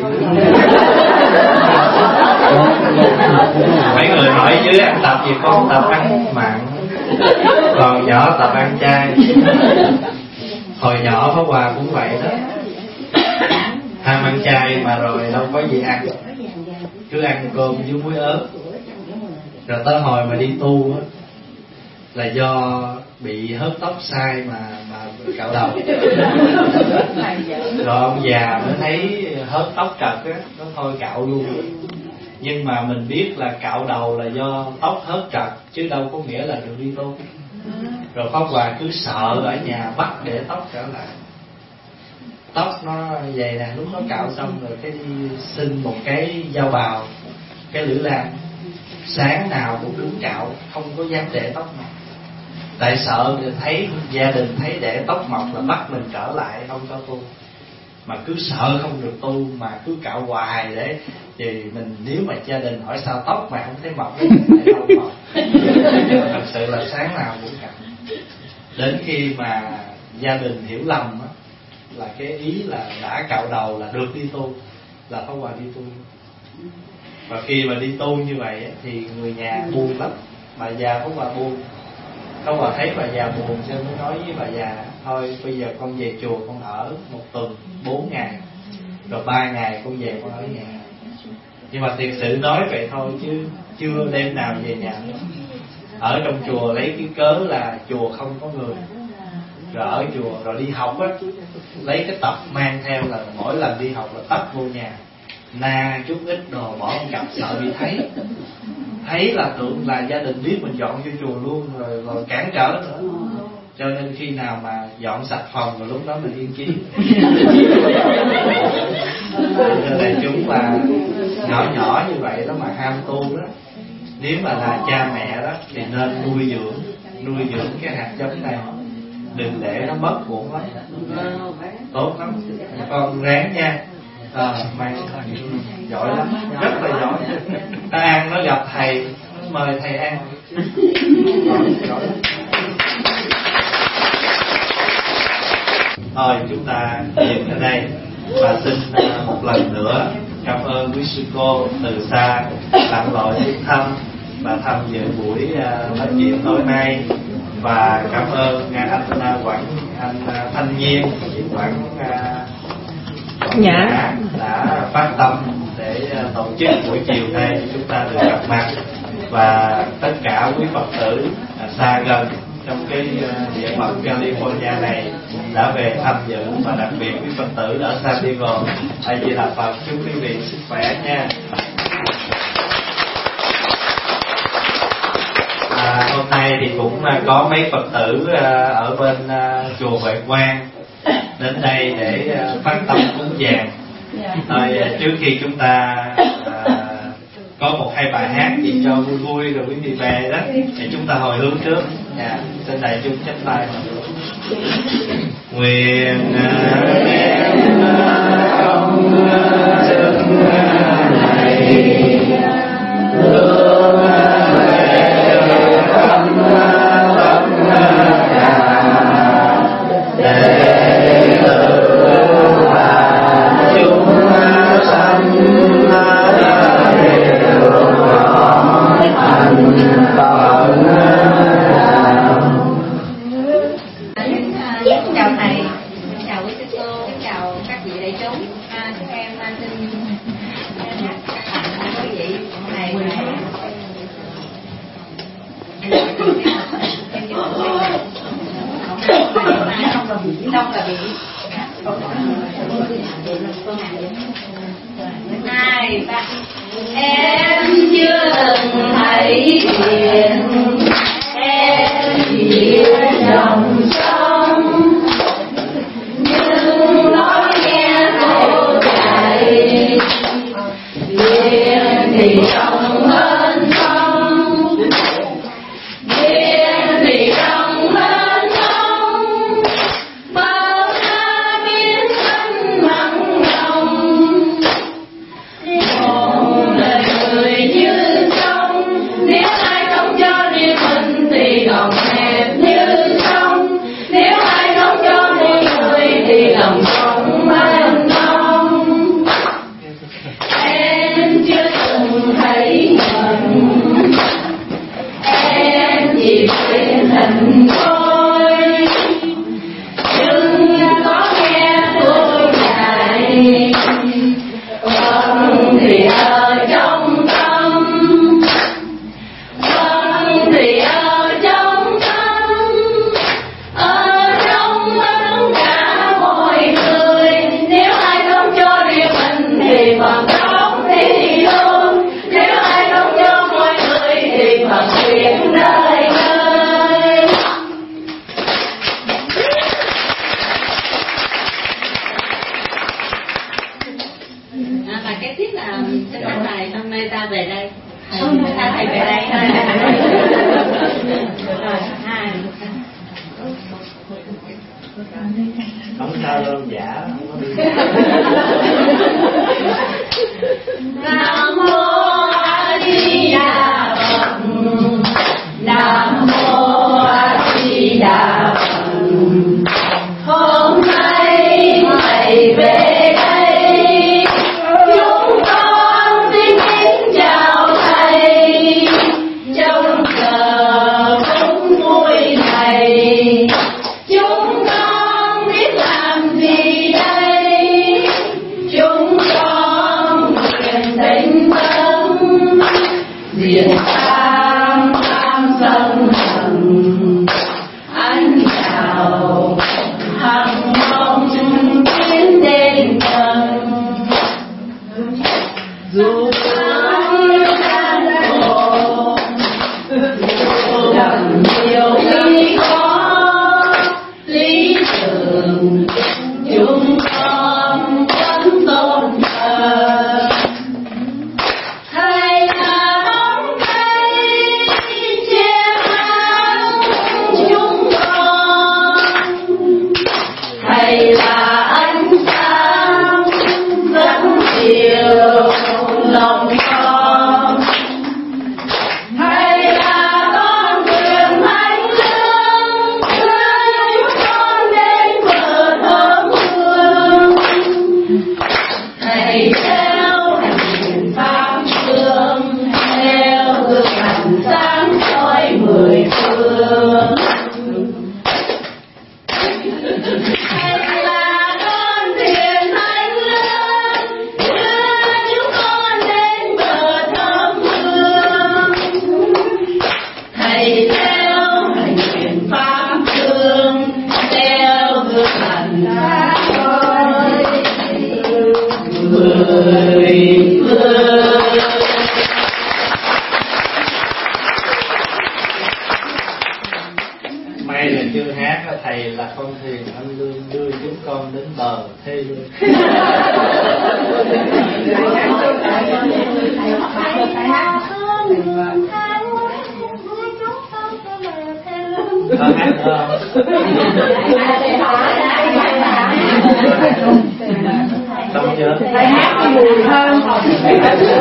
Mấy người hỏi dưới ăn tập gì, con tập ăn mặn, còn nhỏ tập ăn chay. Hồi nhỏ Pháp Hòa cũng vậy đó, ham ăn chay mà rồi đâu có gì ăn, cứ ăn cơm với muối ớt. Rồi tới hồi mà đi tu á là do bị hớt tóc sai mà mà cạo đầu. Rồi ông già mới thấy hớt tóc trật á, nó thôi cạo luôn. Nhưng mà mình biết là cạo đầu là do tóc hớt trật chứ đâu có nghĩa là được đi tu. Rồi Pháp Hòa cứ sợ ở nhà bắt để tóc trở lại. Tóc nó vậy nè, lúc nó cạo xong rồi cái đi xin một cái dao bào, cái lưỡi lam, sáng nào cũng đứng cạo, không có dám để tóc mọc. Tại sợ thấy gia đình thấy để tóc mọc là bắt mình trở lại không cho tu. Mà cứ sợ không được tu mà cứ cạo hoài để thì mình, nếu mà gia đình hỏi sao tóc mà không thấy mọc thì không mọc. Thật sự là sáng nào cũng cạo. Đến khi mà gia đình hiểu lầm á, là cái ý là đã cạo đầu là được đi tu, là Pháp Hòa đi tu. Và khi mà đi tu như vậy á, thì người nhà buồn lắm. Bà già Pháp Hòa buồn. Pháp Hòa thấy bà già buồn cho mới nói với bà già, thôi bây giờ con về chùa con ở một tuần bốn ngày, rồi ba ngày con về con ở nhà. Nhưng mà thiệt sự nói vậy thôi chứ chưa đêm nào về nhà nữa. Ở trong chùa lấy cái cớ là chùa không có người, rồi ở chùa rồi đi học á, lấy cái tập mang theo là mỗi lần đi học là tấp vô nhà, na chút ít đồ bỏ một cặp sợ bị thấy. Thấy là tưởng là gia đình biết mình dọn vô chùa luôn rồi, rồi cản trở nữa. Cho nên khi nào mà dọn sạch phòng rồi lúc đó mình yên chí. Cho nên chúng là nhỏ nhỏ như vậy đó mà ham tu đó, nếu mà là cha mẹ đó thì nên nuôi dưỡng, nuôi dưỡng cái hạt giống này, đừng để nó mất bổn lắm, tốt lắm. Con ráng nha. À, mày giỏi lắm, rất là giỏi. Ta ăn nó gặp thầy, nó mời thầy ăn. Giỏi lắm. Thôi chúng ta dừng ở đây và xin một lần nữa cảm ơn quý sư cô từ xa lặn lội đến thăm và tham dự buổi nói chuyện tối nay. Và cảm ơn anh Quảng, anh Thanh Nhiên, Quảng Nhã đã phát tâm để tổ chức buổi chiều nay chúng ta được gặp mặt, và tất cả quý Phật tử xa gần trong cái địa phận California này đã về tham dự, và đặc biệt quý Phật tử ở San Diego. A Di Đà Phật, chúc quý vị sức khỏe nha. À, hôm nay thì cũng có mấy Phật tử ở bên chùa Huệ Quang đến đây để phát tâm cúng dường. Rồi trước khi chúng ta à, có một hai bài hát gì cho vui vui rồi quý vị về đó thì chúng ta hồi hướng trước. Dạ, xin đại chúng chắp tay. Nguyện đem công đức này hướng về khắp tất cả đệ tử và chúng sanh đều có thành Phật. Chào thầy, chào quý sư cô, chào các vị đại chúng. À, các em xin các bạn quý vị hôm nay Đông là biển. Hai ba. Em chưa từng thấy biển, em chỉ dòng sông, nhưng nói nghe cô chạy biển thì trong mênh mông, biển thì trong mênh mông, bao la biển xanh mặn nồng, một đời người như sông, nếu ai không cho riêng mình thì lòng hẹp như sông, nếu ai không cho riêng người thì lòng sông mênh mông. Em chưa từng thấy mình, em chỉ biết hình thôi, nhưng có nghe tôi dạy, vâng thì ở trong tâm, vâng thì ở trong tâm, ở trong tất cả mọi người, nếu ai không cho riêng mình thì phần sống thì luôn, nếu ai không cho mọi người thì phần chuyện đời ơi. À, và cái tiếp là sẽ hát bài hôm nay ta về đây. Hôm nay ta thầy về đây. Rồi, hai. Không sao đâu, giả không có đi. Nam mô A Di Đà Phật, Nam mô A Di Đà Phật. Hôm nay thầy về đây, chúng con xin kính chào thầy, trong giờ phút vui này, chúng con biết làm gì đây, chúng con nguyện tinh tấn, diệt tham tham sân hận, anh chào hằng mong tiến đến gần, dù gian khổ, dù gặp nhiều khi khó, lý tưởng chúng con vẫn tôn thờ. Thầy là bóng cây che nắng chúng con, thầy là ánh sáng dẫn chiều lòng con, thầy là con đường thánh lương đưa chúng con đến bờ thơm hương, thầy theo hành pháp phương, theo gương hành sáng soi mười phương. Thầy là con thuyền thánh lương đưa chúng con đến bờ thơm hương, thầy theo hành pháp phương, theo gương hành sáng soi mười phương. May là chưa hát á, thầy là con thuyền anh lương đưa chúng con đến bờ thê lương. Con hát không? Xong chưa? Thầy hát nhiều hơn. Rồi,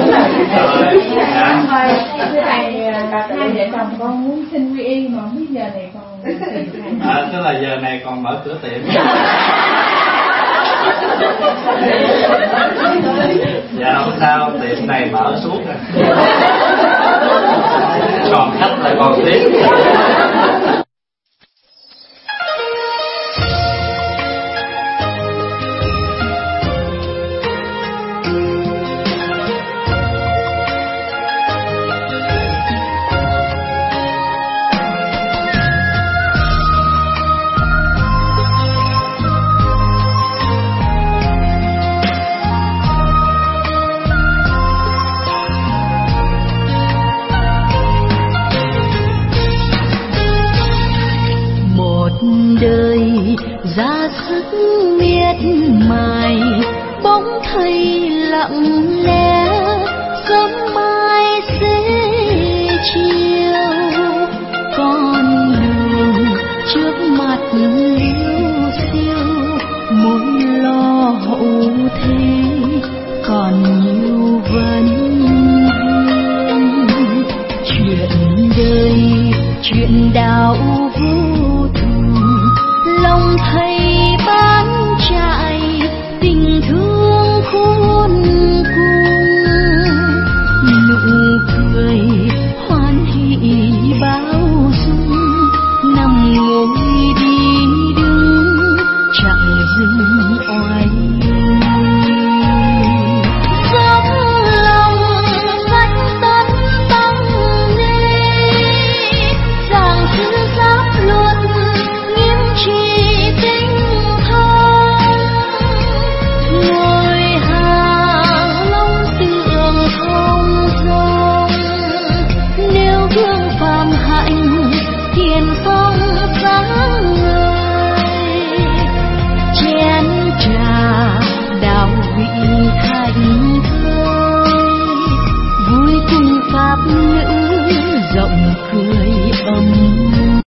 dạ. Thầy, cả hai vợ chồng con muốn xin quy y mà không biết giờ này còn tìm thầy. À, tức là giờ này còn mở cửa tiệm. Dạ không sao, tiệm này mở suốt rồi. Còn khách lại còn tiếp. đời ra sức miệt mài, bỗng thấy lặng lẽ sớm mai sẽ chiều, con đường trước mặt